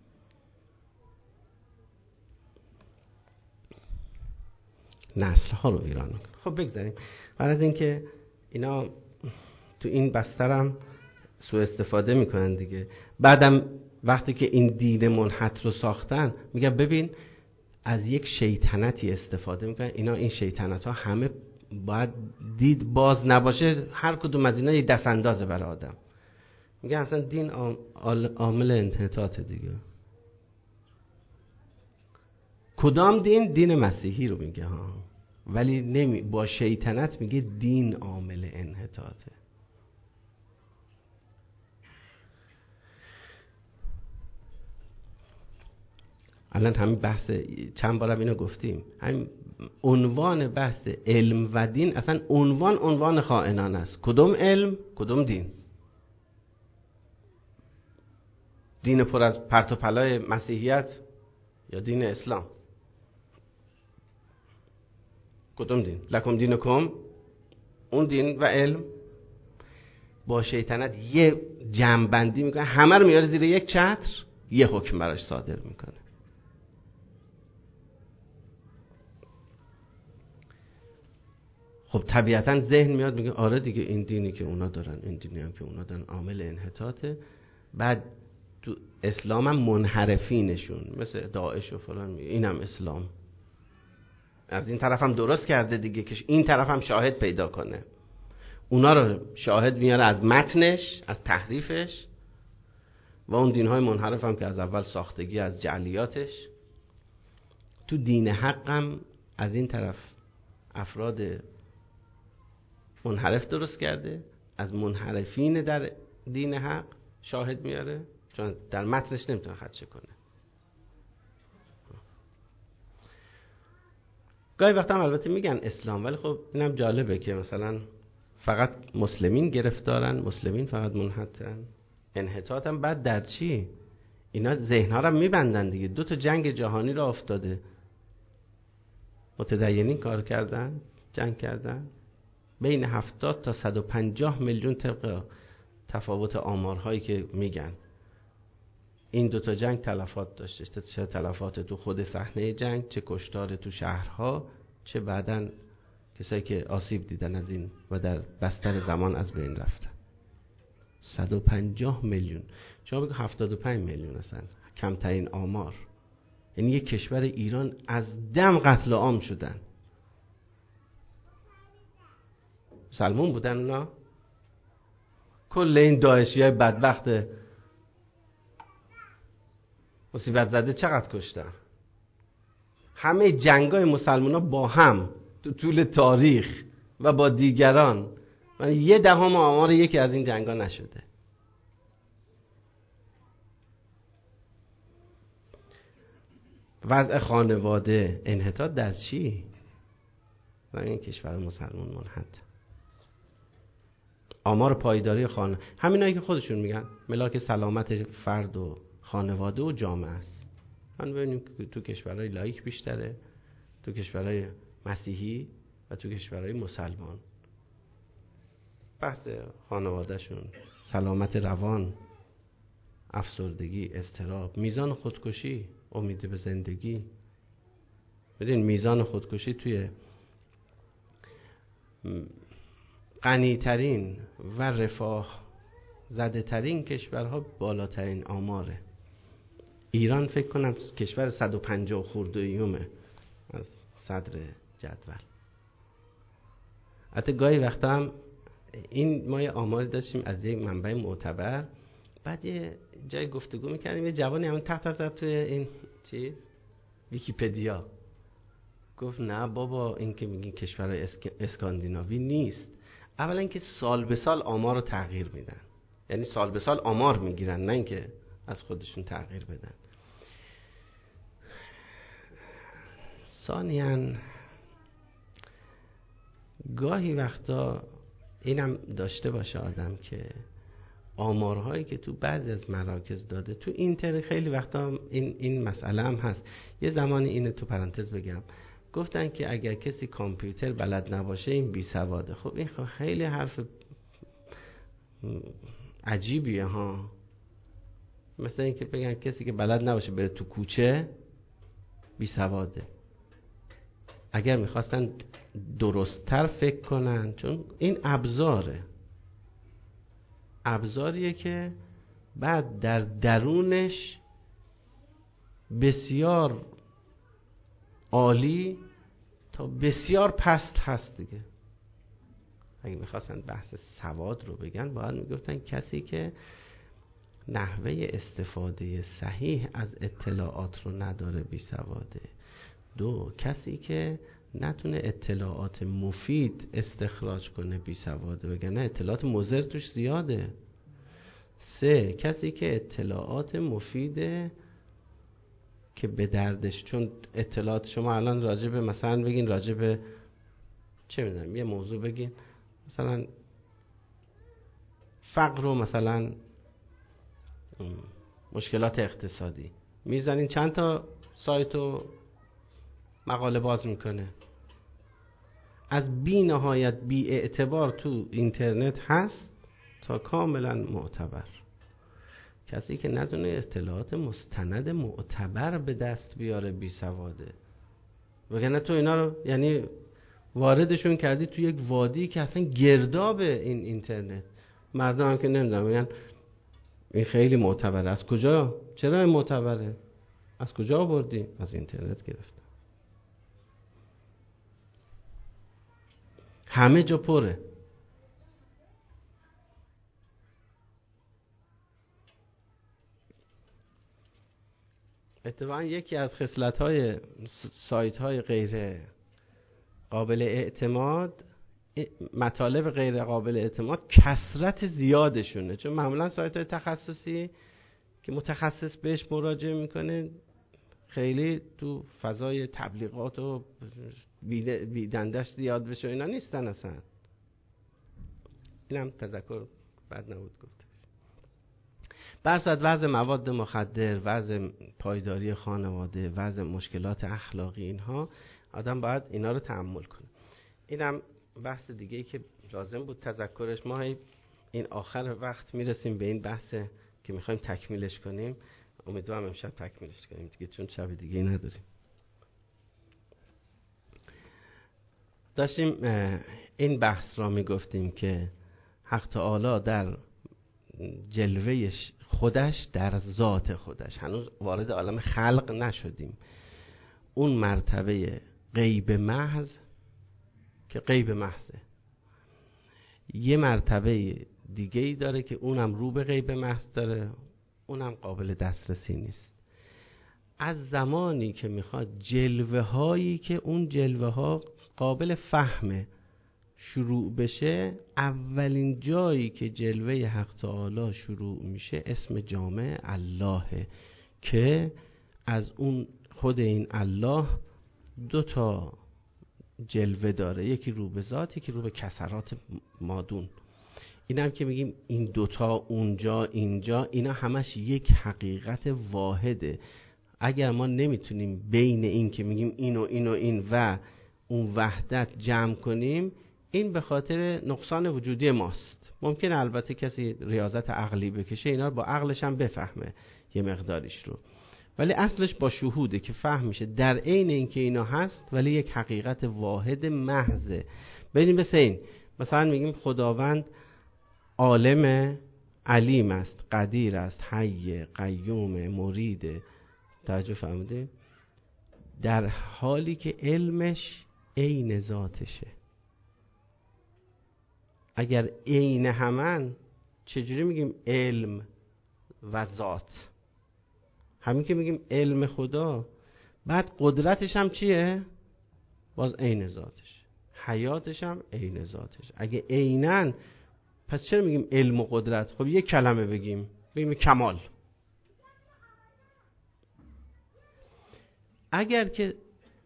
نسل ها رو ویران میکنه. خب بگذاریم. بعد از اینکه اینا تو این بسترم سوء استفاده میکنن دیگه، بعدم وقتی که این دین منحط رو ساختن میگن ببین از یک شیطنتی استفاده میکنن اینا. این شیطنت ها همه باید دید باز نباشه، هر کدوم از اینا یک دست اندازه برای آدم. میگن اصلا دین عامل انحطاط دیگه. کدام دین؟ دین مسیحی رو میگه ها، ولی نمی با شیطنت میگه دین عامل انحطاطه. الان همین بحث چند بارم اینو گفتیم، همین عنوان بحث علم و دین، اصلا عنوان عنوان خائنانه است. کدوم علم کدوم دین؟ دین پر از پرت و پلای مسیحیت یا دین اسلام؟ کدوم دین؟ لکم دینکم، اون دین و علم. با شیطنت یه جمع‌بندی میکنه، همه رو میاره زیر یک چتر، یه حکم براش صادر میکنه. خب طبیعتا ذهن میاد میگه آره دیگه این دینی که اونا دارن، این دینی هم که اونا دارن عامل انحطاطه. بعد تو اسلام هم منحرفینشون مثل داعش و فلان میگه اینم اسلام. از این طرف هم درست کرده دیگه که این طرف هم شاهد پیدا کنه. اونا رو شاهد میاره از متنش، از تحریفش، و اون دینهای منحرف هم که از اول ساختگی از جعلیاتش. تو دین حق هم از این طرف افراد منحرف درست کرده، از منحرفین در دین حق شاهد میاره، چون در متنش نمیتونه خدشه کنه. گاهی وقتا هم البته میگن اسلام، ولی خب اینم جالبه که مثلا فقط مسلمین گرفتارن، مسلمین فقط منحطن، انحطاط هم. بعد در چی؟ اینا ذهنها رو میبندن دیگه. دو تا جنگ جهانی را افتاده، متدینین کار کردن، جنگ کردن، بین هفتاد تا صد و پنجاه میلیون طبق تفاوت آمارهایی که میگن. این دو تا جنگ تلفات داشته، چه تلفات تو خود صحنه جنگ، چه کشتار تو شهرها، چه بعدن کسایی که آسیب دیدن از این و در بستر زمان از بین رفتن. صد و پنجاه میلیون، شما بگو هفتاد و پنج میلیون اصلا کمترین آمار. یعنی یک کشور ایران از دم قتل عام شدن. مسلمون بودن اونا؟ کل این داعشی های بدبخت مصیبت زده چقدر کشتن؟ همه جنگای مسلمان ها با هم تو طول تاریخ و با دیگران، من یه دهم آمار یکی از این جنگا نشده. وضع خانواده انحطاط در چی؟ در این کشور مسلمان منحط. آمار پایداری خانه، همینایی که خودشون میگن ملاک سلامت فرد و خانواده و جامعه است. من ببینیم که تو کشورهای لایک بیشتره، تو کشورهای مسیحی و تو کشورهای مسلمان. بحث خانوادهشون، سلامت روان، افسردگی، اضطراب، میزان خودکشی، امید به زندگی. ببین میزان خودکشی توی غنی‌ترین و رفاه زده ترین کشورها بالاترین آماره. ایران فکر کنم کشور صد و پنجاه خورده ایومه از صدر جدول. حتی گاهی وقتا هم این ما یه آماری داشتیم از یک منبع معتبر، بعد یه جای گفتگو میکردیم، یه جوانی همون تحت زد توی این چیز ویکی‌پدیا، گفت نه بابا این که میگین کشورهای اسک... اسکاندیناوی نیست. اولا اینکه سال به سال آمار رو تغییر میدن، یعنی سال به سال آمار میگیرن، نه اینکه از خودشون تغییر بدن. ثانیاً گاهی وقتا اینم داشته باشه آدم که آمارهایی که تو بعضی از مراکز داده، تو اینترنت خیلی وقتا این این مسئله هم هست. یه زمانی اینه تو پرانتز بگم، گفتن که اگر کسی کامپیوتر بلد نباشه این بی سواده. خب این خیلی حرف عجیبیه ها. مثلا اینکه بگن کسی که بلد نباشه بره تو کوچه بی سواده. اگر میخواستن درست‌تر فکر کنن، چون این ابزاره ابزاریه که بعد در درونش بسیار عالی تا بسیار پست هست دیگه. اگه میخواستن بحث سواد رو بگن، باید میگفتن کسی که نحوه استفاده صحیح از اطلاعات رو نداره بی سواده. دو، کسی که نتونه اطلاعات مفید استخراج کنه بی سواده، وگرنه اطلاعات مضر توش زیاده. سه، کسی که اطلاعات مفیده که به دردش، چون اطلاعات شما الان راجب مثلا بگین راجب چه میدونم یه موضوع بگین، مثلا فقر و مثلا مشکلات اقتصادی، میزنین چند تا سایت و مقاله باز میکنه، از بی نهایت بی اعتبار تو اینترنت هست تا کاملا معتبر. کسی که ندونه اطلاعات مستند معتبر به دست بیاره بی سواده، وگرنه تو اینا رو یعنی واردشون کردی تو یک وادی که اصلا گرداب این اینترنت. مردم هم که نمیدونم میگن این خیلی معتبره. از کجا؟ چرا این معتبره؟ از کجا آوردی؟ از اینترنت گرفتم. همه جا پره. اتفاقا یکی از خصلت‌های سایت‌های غیر قابل اعتماد، مطالب غیر قابل اعتماد، کثرت زیادشونه. چون معمولا سایت‌های تخصصی که متخصص بهش مراجعه میکنه خیلی تو فضای تبلیغات و بیدندش زیاد بشه اینا نیستن اصلا. اینم تذکر بد نبود گفته. برصد وضع مواد مخدر، وضع پایداری خانواده، وضع مشکلات اخلاقی، اینها آدم باید اینا رو تأمل کنه. اینم بحث دیگه‌ای که لازم بود تذکرش. ما این آخر وقت میرسیم به این بحث که میخوایم تکمیلش کنیم. امیدوارم امشب تکمیلش کنیم دیگه، چون شب دیگه نداریم. داشتیم این بحث را میگفتیم که حق تعالی در جلوه خودش در ذات خودش. هنوز وارد عالم خلق نشدیم. اون مرتبه غیب محض که غیب محضه، یه مرتبه دیگه ای داره که اونم رو به غیب محض داره، اونم قابل دسترسی نیست. از زمانی که میخواد جلوه هایی که اون جلوه ها قابل فهمه شروع بشه، اولین جایی که جلوه حق تعالی شروع میشه اسم جامع اللهه که از اون خود این الله دو تا جلوه داره، یکی رو به ذات، یکی رو به کسرات مادون. این هم که میگیم این دوتا اونجا اینجا، اینا همش یک حقیقت واحده. اگر ما نمیتونیم بین این که میگیم این و این و این و اون وحدت جمع کنیم، این به خاطر نقصان وجودی ماست. ممکنه البته کسی ریاضت عقلی بکشه اینا رو با عقلش هم بفهمه یه مقداریش رو، ولی اصلش با شهوده که فهم میشه در عین این که اینا هست ولی یک حقیقت واحد محضه. ببینیم مثل این، مثلا میگیم خداوند عالم علیم است، قدیر است، حی، قیوم، مرید. توجه فهمیده؟ در حالی که علمش عین ذاتشه. اگر عین همن چجوری میگیم علم و ذات؟ همین که میگیم علم خدا، بعد قدرتش هم چیه؟ باز عین ذاتش، حیاتش هم عین ذاتش. اگه عینن پس چرا میگیم علم و قدرت؟ خب یک کلمه بگیم، بگیم کمال. اگر که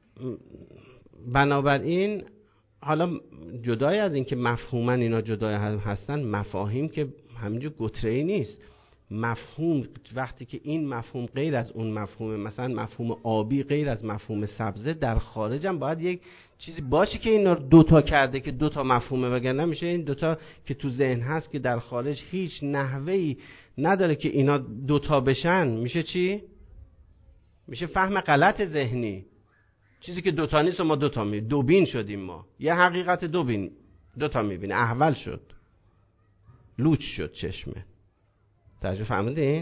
بنابراین حالا جدای از این که مفهومن اینا جدای هستن، مفاهیم که همینجور گتره‌ای نیست. مفهوم وقتی که این مفهوم غیر از اون مفهومه، مثلا مفهوم آبی غیر از مفهوم سبزه، در خارج هم باید یک چیزی باشه که اینا دوتا کرده که دوتا مفهومه، وگرنه میشه این دوتا که تو ذهن هست که در خارج هیچ نحوهی نداره که اینا دوتا بشن، میشه چی؟ میشه فهم غلط ذهنی. چیزی که دوتا نیست و ما دوتا می دوبین شدیم، ما یه حقیقت دوبین دوتا میبینه، احول شد، لوچ شد چشمه. توجه فهمیدین؟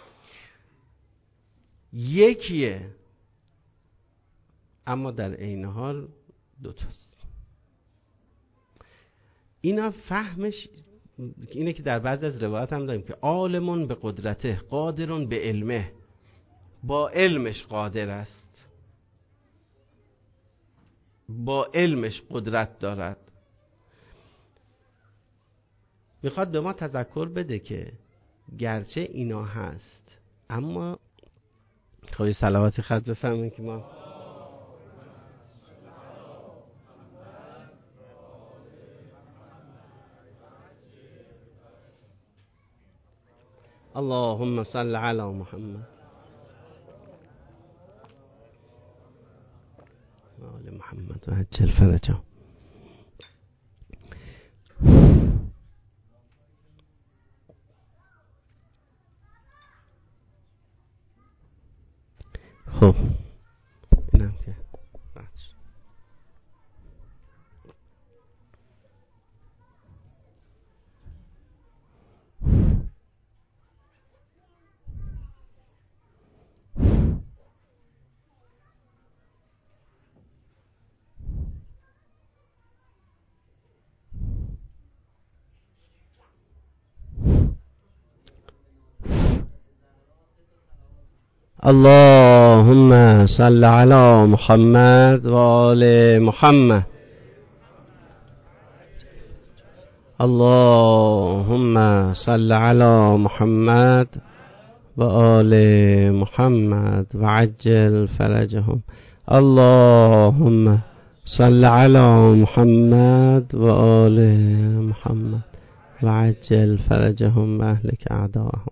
یکیه اما در عین حال دوتاست. اینا فهمش اینه که در بعضی از روایات هم داریم که عالمون به قدرته، قادرون به علمه، با علمش قادر است، با علمش قدرت دارد. میخواد به ما تذکر بده که گرچه اینا هست اما خواهی صلواتی خط بفهمین که ما اللهم صل علی محمد و آل محمد و عجل فرجهم. خب اینم که رد شد. اللهم صل علی محمد و آل محمد. اللهم صل علی محمد و آل محمد و عجل فرجهم. اللهم صل علی محمد و آل محمد و عجل فرجهم و اهلک اعداءهم.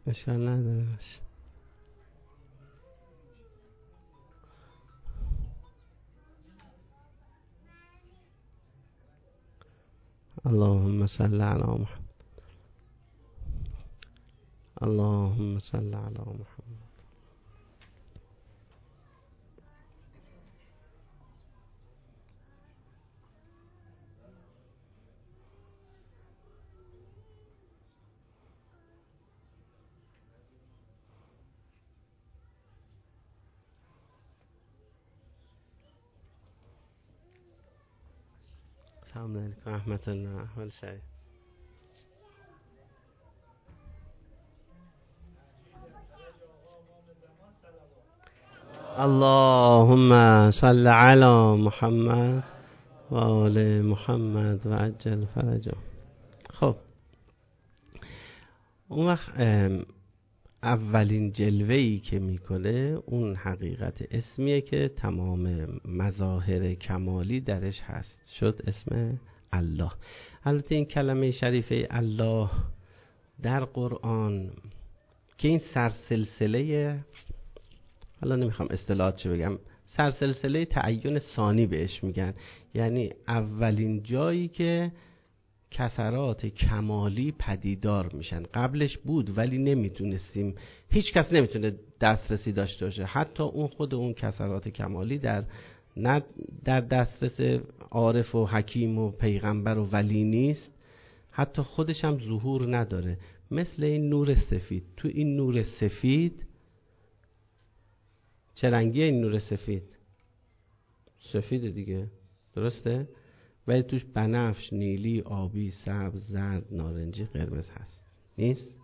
اشکال نداره. اللهم صل علی محمد. اللهم صل علی محمد. السلام علیکم رحمت الله. احوال شما؟ اللهم صل علی محمد و آل محمد و عجل فرجهم. خب اون وقت اولین جلوه‌ای که میکنه اون حقیقت اسمیه که تمام مظاهر کمالی درش هست، شد اسم الله. البته این کلمه شریفه الله در قرآن که این سرسلسله، حالا نمیخوام اصطلاحات چه بگم، سرسلسله تعین ثانی بهش میگن، یعنی اولین جایی که کسرات کمالی پدیدار میشن. قبلش بود ولی نمیتونستیم، هیچ کس نمیتونه دسترسی داشته باشه، حتی اون خود اون کسرات کمالی در نه در دسترس عارف و حکیم و پیغمبر و ولی نیست، حتی خودش هم ظهور نداره. مثل این نور سفید، تو این نور سفید، چه رنگیه این نور سفید؟ سفیده دیگه، درسته؟ ولی توش بنفش، نیلی، آبی، سبز، زرد، نارنجی، قرمز هست، نیست؟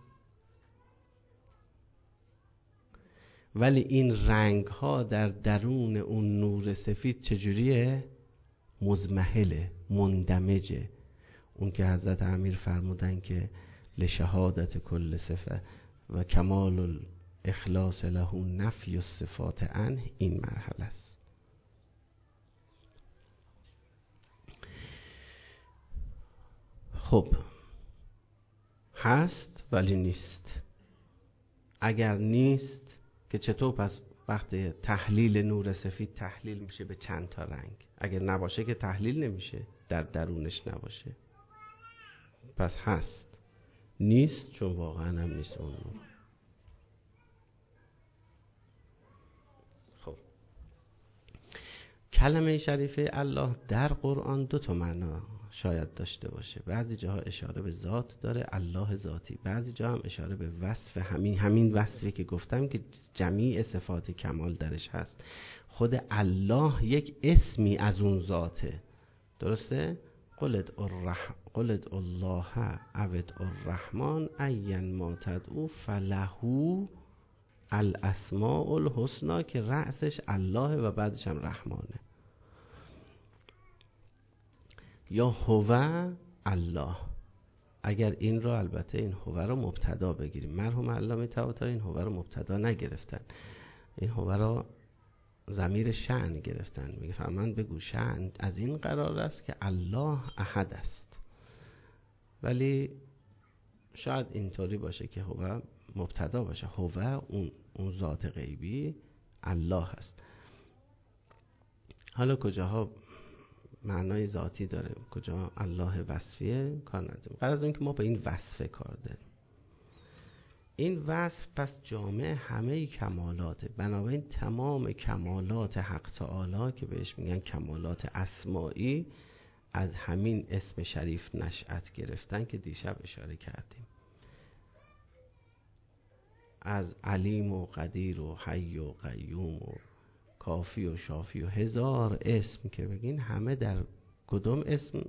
ولی این رنگ ها در درون اون نور سفید چجوریه؟ مزمحله، مندمجه. اون که حضرت امیر فرمودن که لشهادت کل صفه و کمال الاخلاص له نفی الصفات عنه، این مرحله است. خب هست ولی نیست. اگر نیست که چطور پس وقتی تحلیل نور سفید تحلیل میشه به چند تا رنگ؟ اگر نباشه که تحلیل نمیشه، در درونش نباشه. پس هست، نیست چون واقعا هم نیست اون نور. خب کلمه شریفه الله در قرآن دو تا معنا شاید داشته باشه. بعضی جاها اشاره به ذات داره، الله ذاتی، بعضی جاها هم اشاره به وصف، همین همین وصفی که گفتم که جمیع صفات کمال درش هست. خود الله یک اسمی از اون ذاته، درسته؟ قلد الرح... قلد الله عبد الرحمن این ما تدعو فلهو الاسماء الحسنا، که رأسش الله و بعدش هم رحمانه. یا هو الله. اگر این رو، البته این هو رو مبتدا بگیریم، مرحوم علامه طباطبایی این هو رو مبتدا نگرفتن، این هو رو ضمیر شأن گرفتن. میگه فرمان بگو شأن از این قرار است که الله احد است، ولی شاید اینطوری باشه که هو مبتدا باشه، هو اون اون ذات غیبی الله هست. حالا کجاها معنای ذاتی داره، کجا الله وصفیه، کار نداریم. قرار از این که ما به این وصفه کار داریم. این وصف پس جامع همه کمالاته. بنابراین تمام کمالات حق تعالی که بهش میگن کمالات اسمائی، از همین اسم شریف نشأت گرفتن که دیشب اشاره کردیم. از علیم و قدیر و حی و قیوم و کافی و شافی و هزار اسم که بگین، همه در کدوم اسم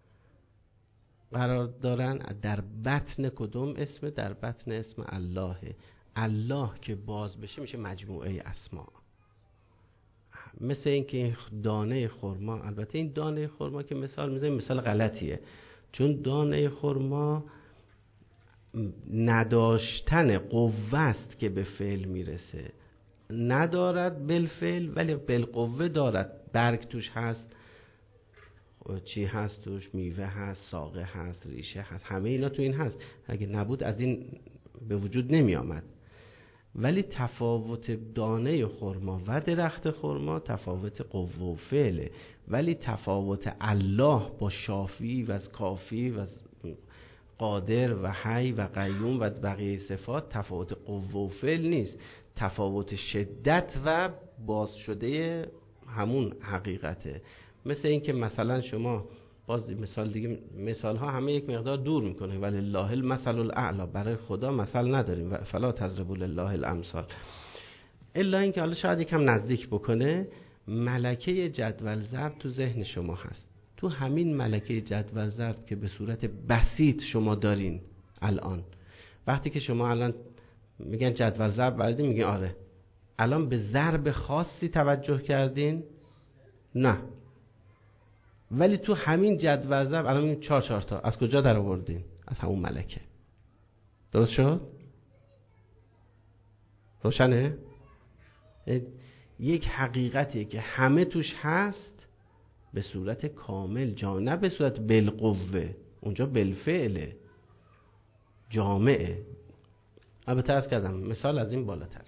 قرار دارن؟ در بطن کدوم اسم؟ در بطن اسم الله. الله که باز بشه میشه مجموعه اسما. مثل این که دانه خرما، البته این دانه خرما که مثال میزنیم مثال غلطیه، چون دانه خرما نداشتن قوه است که به فعل میرسه، ندارد بالفعل ولی بالقوه دارد. برگ توش هست، چی هست توش؟ میوه هست، ساقه هست، ریشه هست، همه اینا تو این هست. اگه نبود از این به وجود نمی آمد. ولی تفاوت دانه خرما و درخت خرما تفاوت قوه و فعله، ولی تفاوت الله با شافی و از کافی و از قادر و حی و قیوم و بقیه صفات تفاوت قوه و فعل نیست، تفاوت شدت و باز شده همون حقیقته. مثل این که مثلا شما باز مثال دیگه، مثال ها همه یک مقدار دور میکنه، ولی الله المثل الاعلی، برای خدا مثل نداریم و فلا تضربوا لله الامثال، الا اینکه حالا شاید یکم نزدیک بکنه. ملکه جدول ضرب تو ذهن شما هست، تو همین ملکه جدول ضرب که به صورت بسیط شما دارین الان، وقتی که شما الان میگن جدول ضرب بلدی، میگن آره، الان به ضرب خاصی توجه کردین؟ نه. ولی تو همین جدول ضرب الان میگیم چهار چهار تا، از کجا در آوردین؟ از همون ملکه. درست شد؟ روشنه؟ یک حقیقتی که همه توش هست به صورت کامل جا، نه به صورت بالقوه، اونجا بالفعله، جامعه. البته عرض کردم مثال از این بالاتر.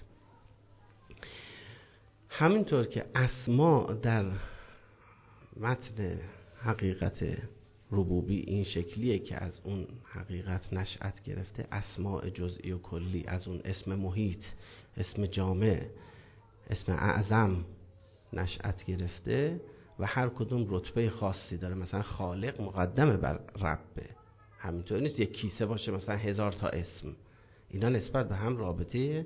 همینطور که اسما در متن حقیقت ربوبی این شکلیه که از اون حقیقت نشأت گرفته، اسماء جزئی و کلی از اون اسم محیط، اسم جامع، اسم اعظم نشأت گرفته و هر کدوم رتبه خاصی داره. مثلا خالق مقدمه بر ربه، همینطور نیست یک کیسه باشه مثلا هزار تا اسم. اینا نسبت به هم رابطه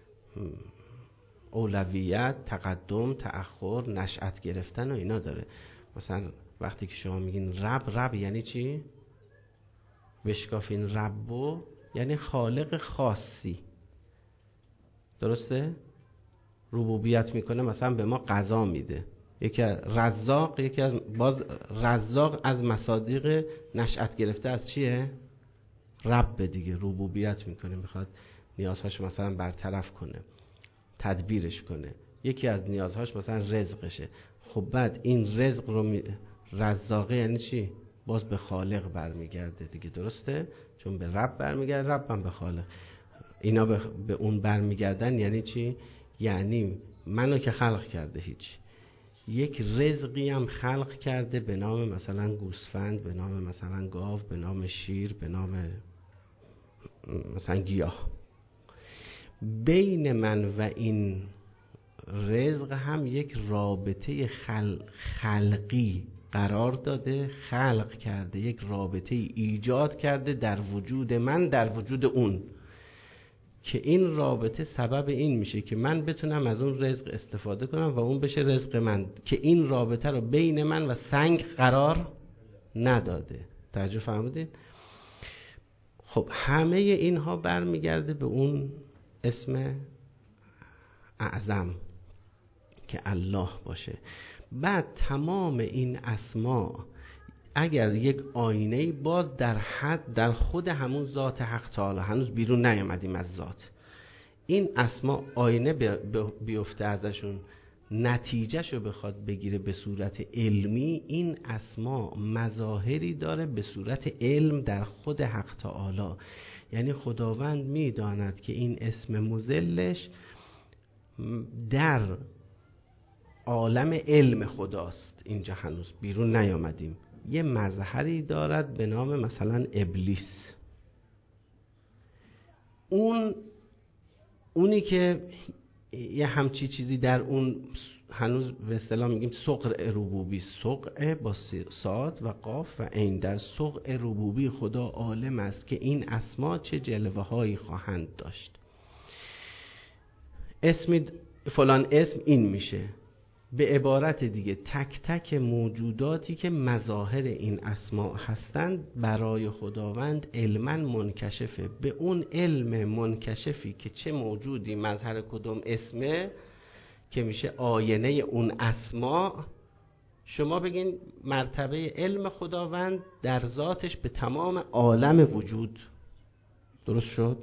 اولویت، تقدم، تأخر، نشأت گرفتن و اینا داره. مثلا وقتی که شما میگین رب، رب یعنی چی؟ بشکافین ربو یعنی خالق خاصی. درسته؟ ربوبیت میکنه، مثلا به ما قضا میده. یکی رزاق، یکی از باز رزاق از مصادیق نشأت گرفته از چیه؟ رب دیگه. ربوبیت میکنه، میخواد نیازهاش مثلا برطرف کنه، تدبیرش کنه. یکی از نیازهاش مثلا رزقشه. خب بعد این رزق رو می... رزاقه یعنی چی؟ باز به خالق برمیگرده دیگه. درسته؟ چون به رب برمیگرده، رب هم به خالق. اینا به, به اون برمیگردن یعنی چی؟ یعنی منو که خلق کرده هیچ، یک رزقی هم خلق کرده به نام مثلا گوسفند، به نام مثلا گاو، به نام شیر، به نام مثلا گیاه. بین من و این رزق هم یک رابطه خل... خلقی قرار داده، خلق کرده، یک رابطه ایجاد کرده در وجود من، در وجود اون، که این رابطه سبب این میشه که من بتونم از اون رزق استفاده کنم و اون بشه رزق من، که این رابطه رو بین من و سنگ قرار نداده. توجه فرمودین؟ خب همه اینها برمیگرده به اون اسم اعظم که الله باشه. بعد تمام این اسما اگر یک آینه باز در حد در خود همون ذات حق تعالی، هنوز بیرون نیامدیم از ذات، این اسما آینه بیفته ازشون، نتیجهشو بخواد بگیره به صورت علمی، این اسما مظاهری داره به صورت علم در خود حق تعالی. یعنی خداوند میداند که این اسم مذلش در عالم علم خداست، اینجا هنوز بیرون نیامدیم. یه مظهری دارد به نام مثلا ابلیس. اون اونی که یه همچی چیزی در اون هنوز به اصطلاح میگیم سقع ربوبی، سقع با صاد و قاف و عین، در سقع ربوبی خدا عالم است که این اسما چه جلوه هایی خواهند داشت. اسم فلان اسم این میشه. به عبارت دیگه تک تک موجوداتی که مظاهر این اسما هستند برای خداوند علما منکشفه. به اون علم منکشفی که چه موجودی مظهر کدوم اسمه که میشه آینه اون اسما، شما بگین مرتبه علم خداوند در ذاتش به تمام عالم وجود. درست شد؟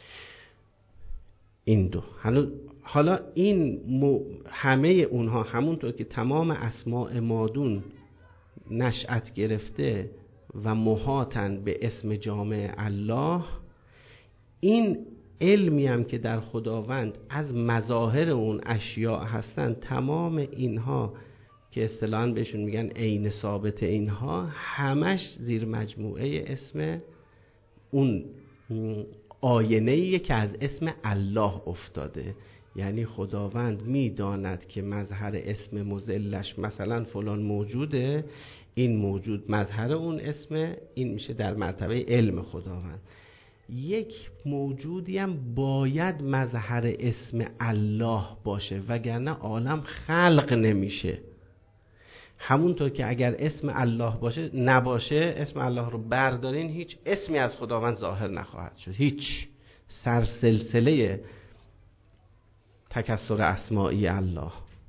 این دو حالا این همه اونها همونطور که تمام اسماء مادون نشأت گرفته و محاطن به اسم جامع الله، این علمی هم که در خداوند از مظاهر اون اشیاء هستن، تمام اینها که اصطلاحاً بهشون میگن عین ثابت، اینها همش زیر مجموعه اسم اون آینه‌ایه که از اسم الله افتاده. یعنی خداوند میداند که مظهر اسم مذلش مثلا فلان موجوده، این موجود مظهر اون اسم، این میشه در مرتبه علم خداوند. یک موجودی هم باید مظهر اسم الله باشه، وگرنه عالم خلق نمیشه. همونطور که اگر اسم الله باشه نباشه، اسم الله رو بردارین، هیچ اسمی از خداوند ظاهر نخواهد شد، هیچ سرسلسله تکثر اسمائی الله.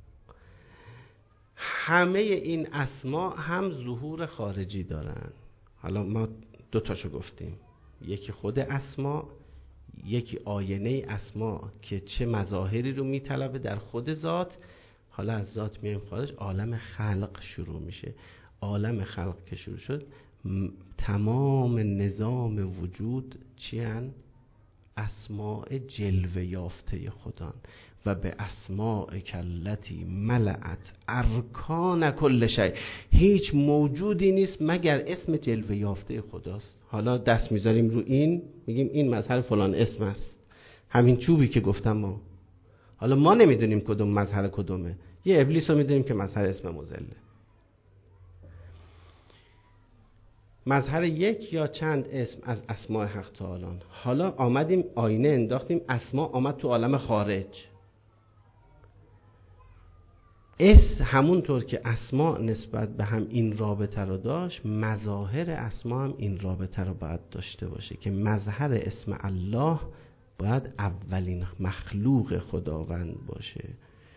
همه این اسما هم ظهور خارجی دارن. حالا ما دو تاشو گفتیم، یکی خود اسما، یکی آینه اسما که چه مظاهری رو میطلبه در خود ذات. حالا از ذات میایم خارج، عالم خلق شروع میشه. عالم خلق که شروع شد، تمام نظام وجود چی هن؟ اسماء جلوه یافته خدان. و به اسماء کلتی ملعت ارکان کل شیء. هیچ موجودی نیست مگر اسم جلوه یافته خداست. حالا دست میذاریم رو این، میگیم این مظهر فلان اسم است. همین چوبی که گفتم ما، حالا ما نمیدونیم کدوم مظهر کدومه. یه ابلیس رو میدونیم که مظهر اسم مذله. مظهر یک یا چند اسم از اسماء حق تعالی. حالا آمدیم آینه انداختیم، اسما آمد تو عالم خارج. اس همونطور که اسما نسبت به هم این رابطه رو داشت، مظاهر اسما هم این رابطه رو باید داشته باشه که مظهر اسم الله باید اولین مخلوق خداوند باشه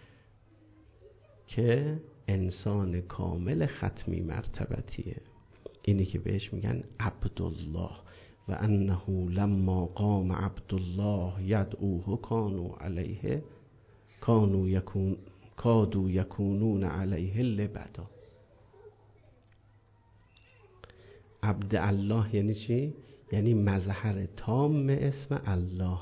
که انسان کامل ختمی مرتبتیه. اینی که بهش میگن عبدالله. و انه لما قام عبدالله یدعوه کانوا علیه کانوا یکون کادوا یکونون علیه لبدا. عبد الله یعنی چی؟ یعنی مظهر تام اسم الله.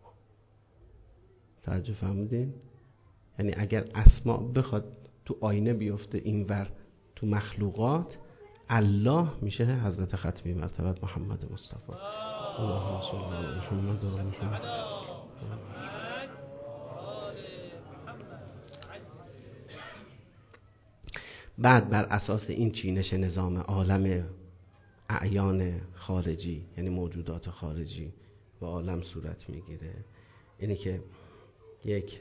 توجه فرمودین؟ یعنی اگر اسما بخواد تو آینه بیفته اینور تو مخلوقات، الله میشه حضرت ختمی مرتبت محمد مصطفی. اللهم صل علی محمد و آل محمد. بعد بر اساس این چینش نظام عالم اعیان خارجی، یعنی موجودات خارجی و عالم صورت میگیره. اینه که یک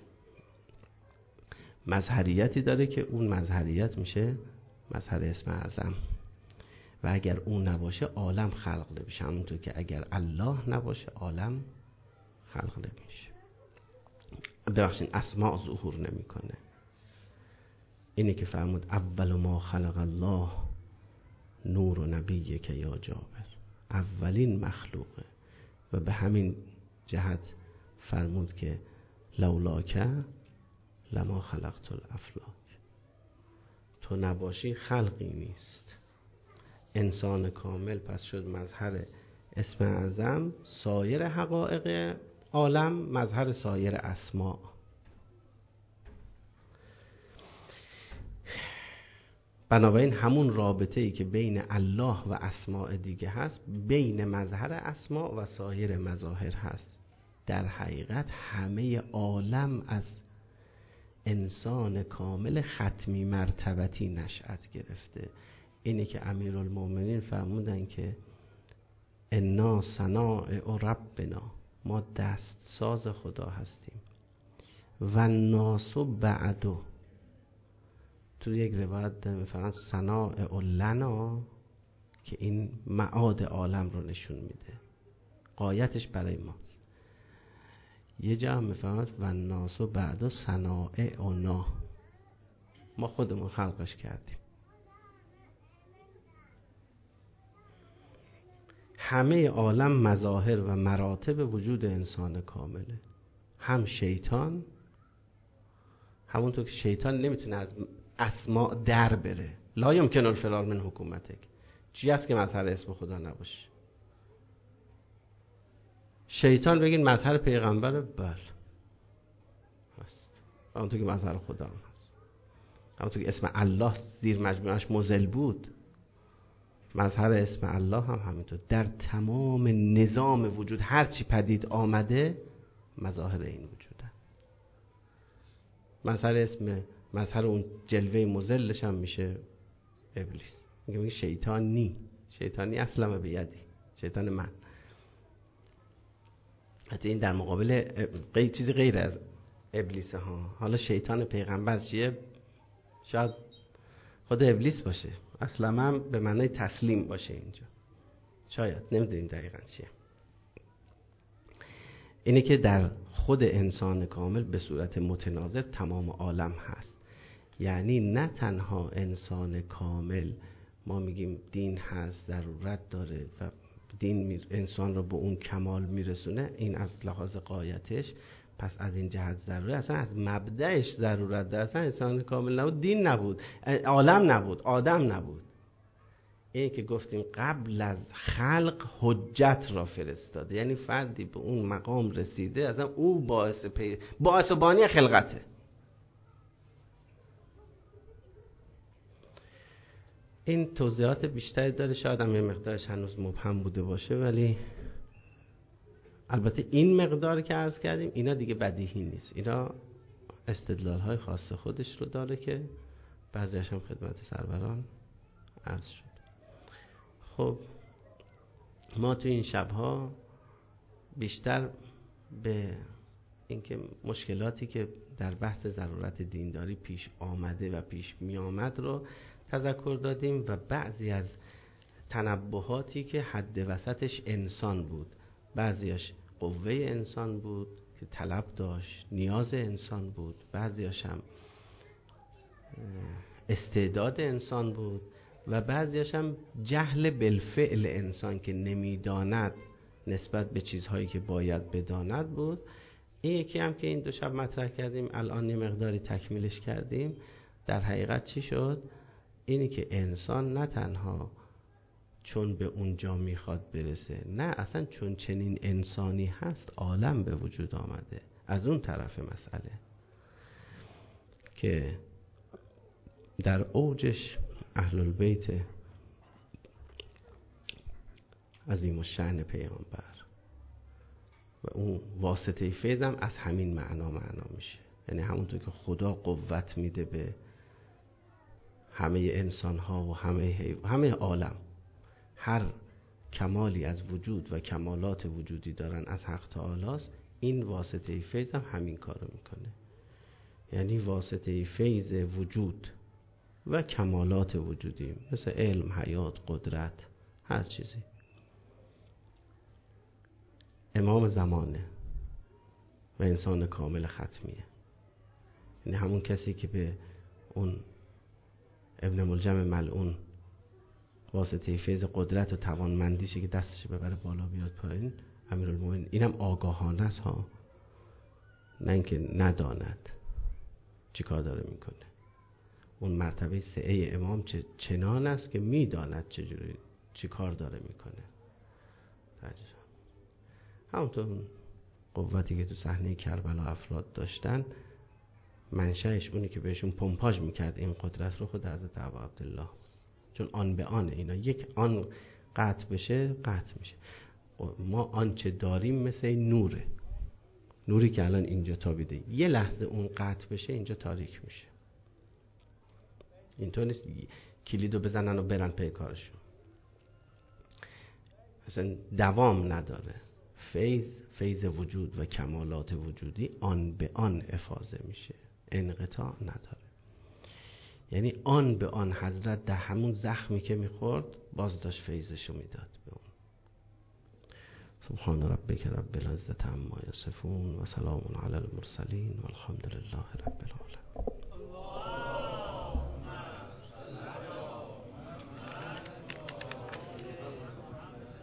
مظهریتی داره که اون مظهریت میشه مظهر اسم اعظم، و اگر اون نباشه عالم خلق نمیشه. همونطور که اگر الله نباشه عالم خلق نمیشه. ببخشید اسماء ظهور نمیکنه. اینه که فرمود اول ما خلق الله نور و نبیه که یا جابر. اولین مخلوقه. و به همین جهت فرمود که لولاکه لما خلقت الافلاک. تو نباشی خلقی نیست. انسان کامل پس شد مظهر اسم اعظم، سایر حقایق عالم مظهر سایر اسماء. بنابراین همون رابطه ای که بین الله و اسماء دیگه هست، بین مظهر اسماء و سایر مظاهر هست. در حقیقت همه عالم از انسان کامل ختمی مرتبتی نشأت گرفته. اینی که امیرالمومنین فرمودن که انا صنائع ربنا، ما دست ساز خدا هستیم. و الناس بعدو، تو یک روایت میفرمایند صنائع لنا، که این معاد عالم رو نشون میده، غایتش برای ماست. یه جا هم میفرماید و الناس بعدو صنائعنا، ما خودمون خلقش کردیم. همه عالم مظاهر و مراتب وجود انسان کامله. هم شیطان، همونطور که شیطان نمیتونه از اسماء در بره، لا یمکن الفرار من حکومتک. چی هست که مظهر اسم خدا نباشه؟ شیطان بگین مظهر پیغمبره، بله هست، همونطور که مظهر خدا هم هست، همونطور که اسم الله زیر مجموعش مزل بود، مظهر اسم الله هم همینطور. در تمام نظام وجود هر چی پدید آمده مظاهر این وجوده. مظهر اسم مظهر اون جلوه مزلش هم میشه ابلیس. میگه میگه شیطانی، شیطانی اصلا به یدی، شیطان من. حتی این در مقابل غیر چیزی غیر از ابلیس ها. حالا شیطان پیغمبر چیه؟ شاید خود ابلیس باشه، اصلا هم به معنای تسلیم باشه اینجا، شاید نمیدونیم دقیقا چیه. اینه که در خود انسان کامل به صورت متناظر تمام عالم هست. یعنی نه تنها انسان کامل ما میگیم دین هست، ضرورت داره و دین انسان رو به اون کمال میرسونه، این از لحاظ غایتش، پس از این جهت ضروری، اصلا از مبدأش ضرورت داره. اصلا انسان کامل نبود، دین نبود، عالم نبود، آدم نبود. این که گفتیم قبل از خلق حجت را فرستاده، یعنی فردی به اون مقام رسیده اصلا او باعث پی... باعث و بانی خلقته. این توضیحات بیشتری داره، شاید هم یه مقدارش هنوز مبهم بوده باشه، ولی البته این مقدار که عرض کردیم اینا دیگه بدیهی نیست، اینا استدلال های خاص خودش رو داره که بعضیش هم خدمت سروران عرض شد. خب ما تو این شبها بیشتر به اینکه مشکلاتی که در بحث ضرورت دینداری پیش آمده و پیش می آمد رو تذکر دادیم و بعضی از تنبهاتی که حد وسطش انسان بود، بعضیش قوه انسان بود که طلب داشت، نیاز انسان بود، بعضیش هم استعداد انسان بود و بعضیش هم جهل بالفعل انسان که نمیداند نسبت به چیزهایی که باید بداند بود. این یکی هم که این دو شب مطرح کردیم، الان یه مقداری تکمیلش کردیم. در حقیقت چی شد؟ اینی که انسان نه تنها چون به اونجا میخواد برسه، نه اصلا چون چنین انسانی هست عالم به وجود آمده. از اون طرف مسئله که در اوجش اهل البیت عظیم الشأن پیامبر و اون واسطه فیض هم از همین معنا معنا میشه. یعنی همونطور که خدا قوت میده به همه انسان ها و همه همه عالم، هر کمالی از وجود و کمالات وجودی دارن از حق تعالی است، این واسطه فیض هم همین کارو میکنه. یعنی واسطه فیض وجود و کمالات وجودی مثل علم، حیات، قدرت، هر چیزی. امام زمانه و انسان کامل ختمیه، یعنی همون کسی که به اون ابن ملجم ملعون واسطه فیض قدرت و توانمندیشه که دستش ببره بالا بیاد پایین، امیرالمومنین. اینم آگاهانه است ها، نه اینکه نداند چی کار داره میکنه. اون مرتبه سعه امام چه چنان است که میداند چجوری چی کار داره میکنه. همونطور اون قوتی که تو صحنه کربلا افراد داشتن، منشأش اونی که بهشون پمپاژ میکرد این قدرت رو خود حضرت ابا عبدالله، چون آن به آن اینا یک آن قطع بشه قطع میشه. ما آنچه داریم مثل نوره، نوری که الان اینجا تابیده، یه لحظه اون قطع بشه اینجا تاریک میشه. اینطور نیست کلیدو بزنن و برن پی کارشون، اصلا دوام نداره. فیض فیض وجود و کمالات وجودی آن به آن افاضه میشه، انقطاع نداره. یعنی آن به آن حضرت در همون زخمی که میخورد باز داشت فیضشو میداد به اون. سبحان ربک رب العزة عما یصفون و سلام علی المرسلین و الحمد لله رب العالمین.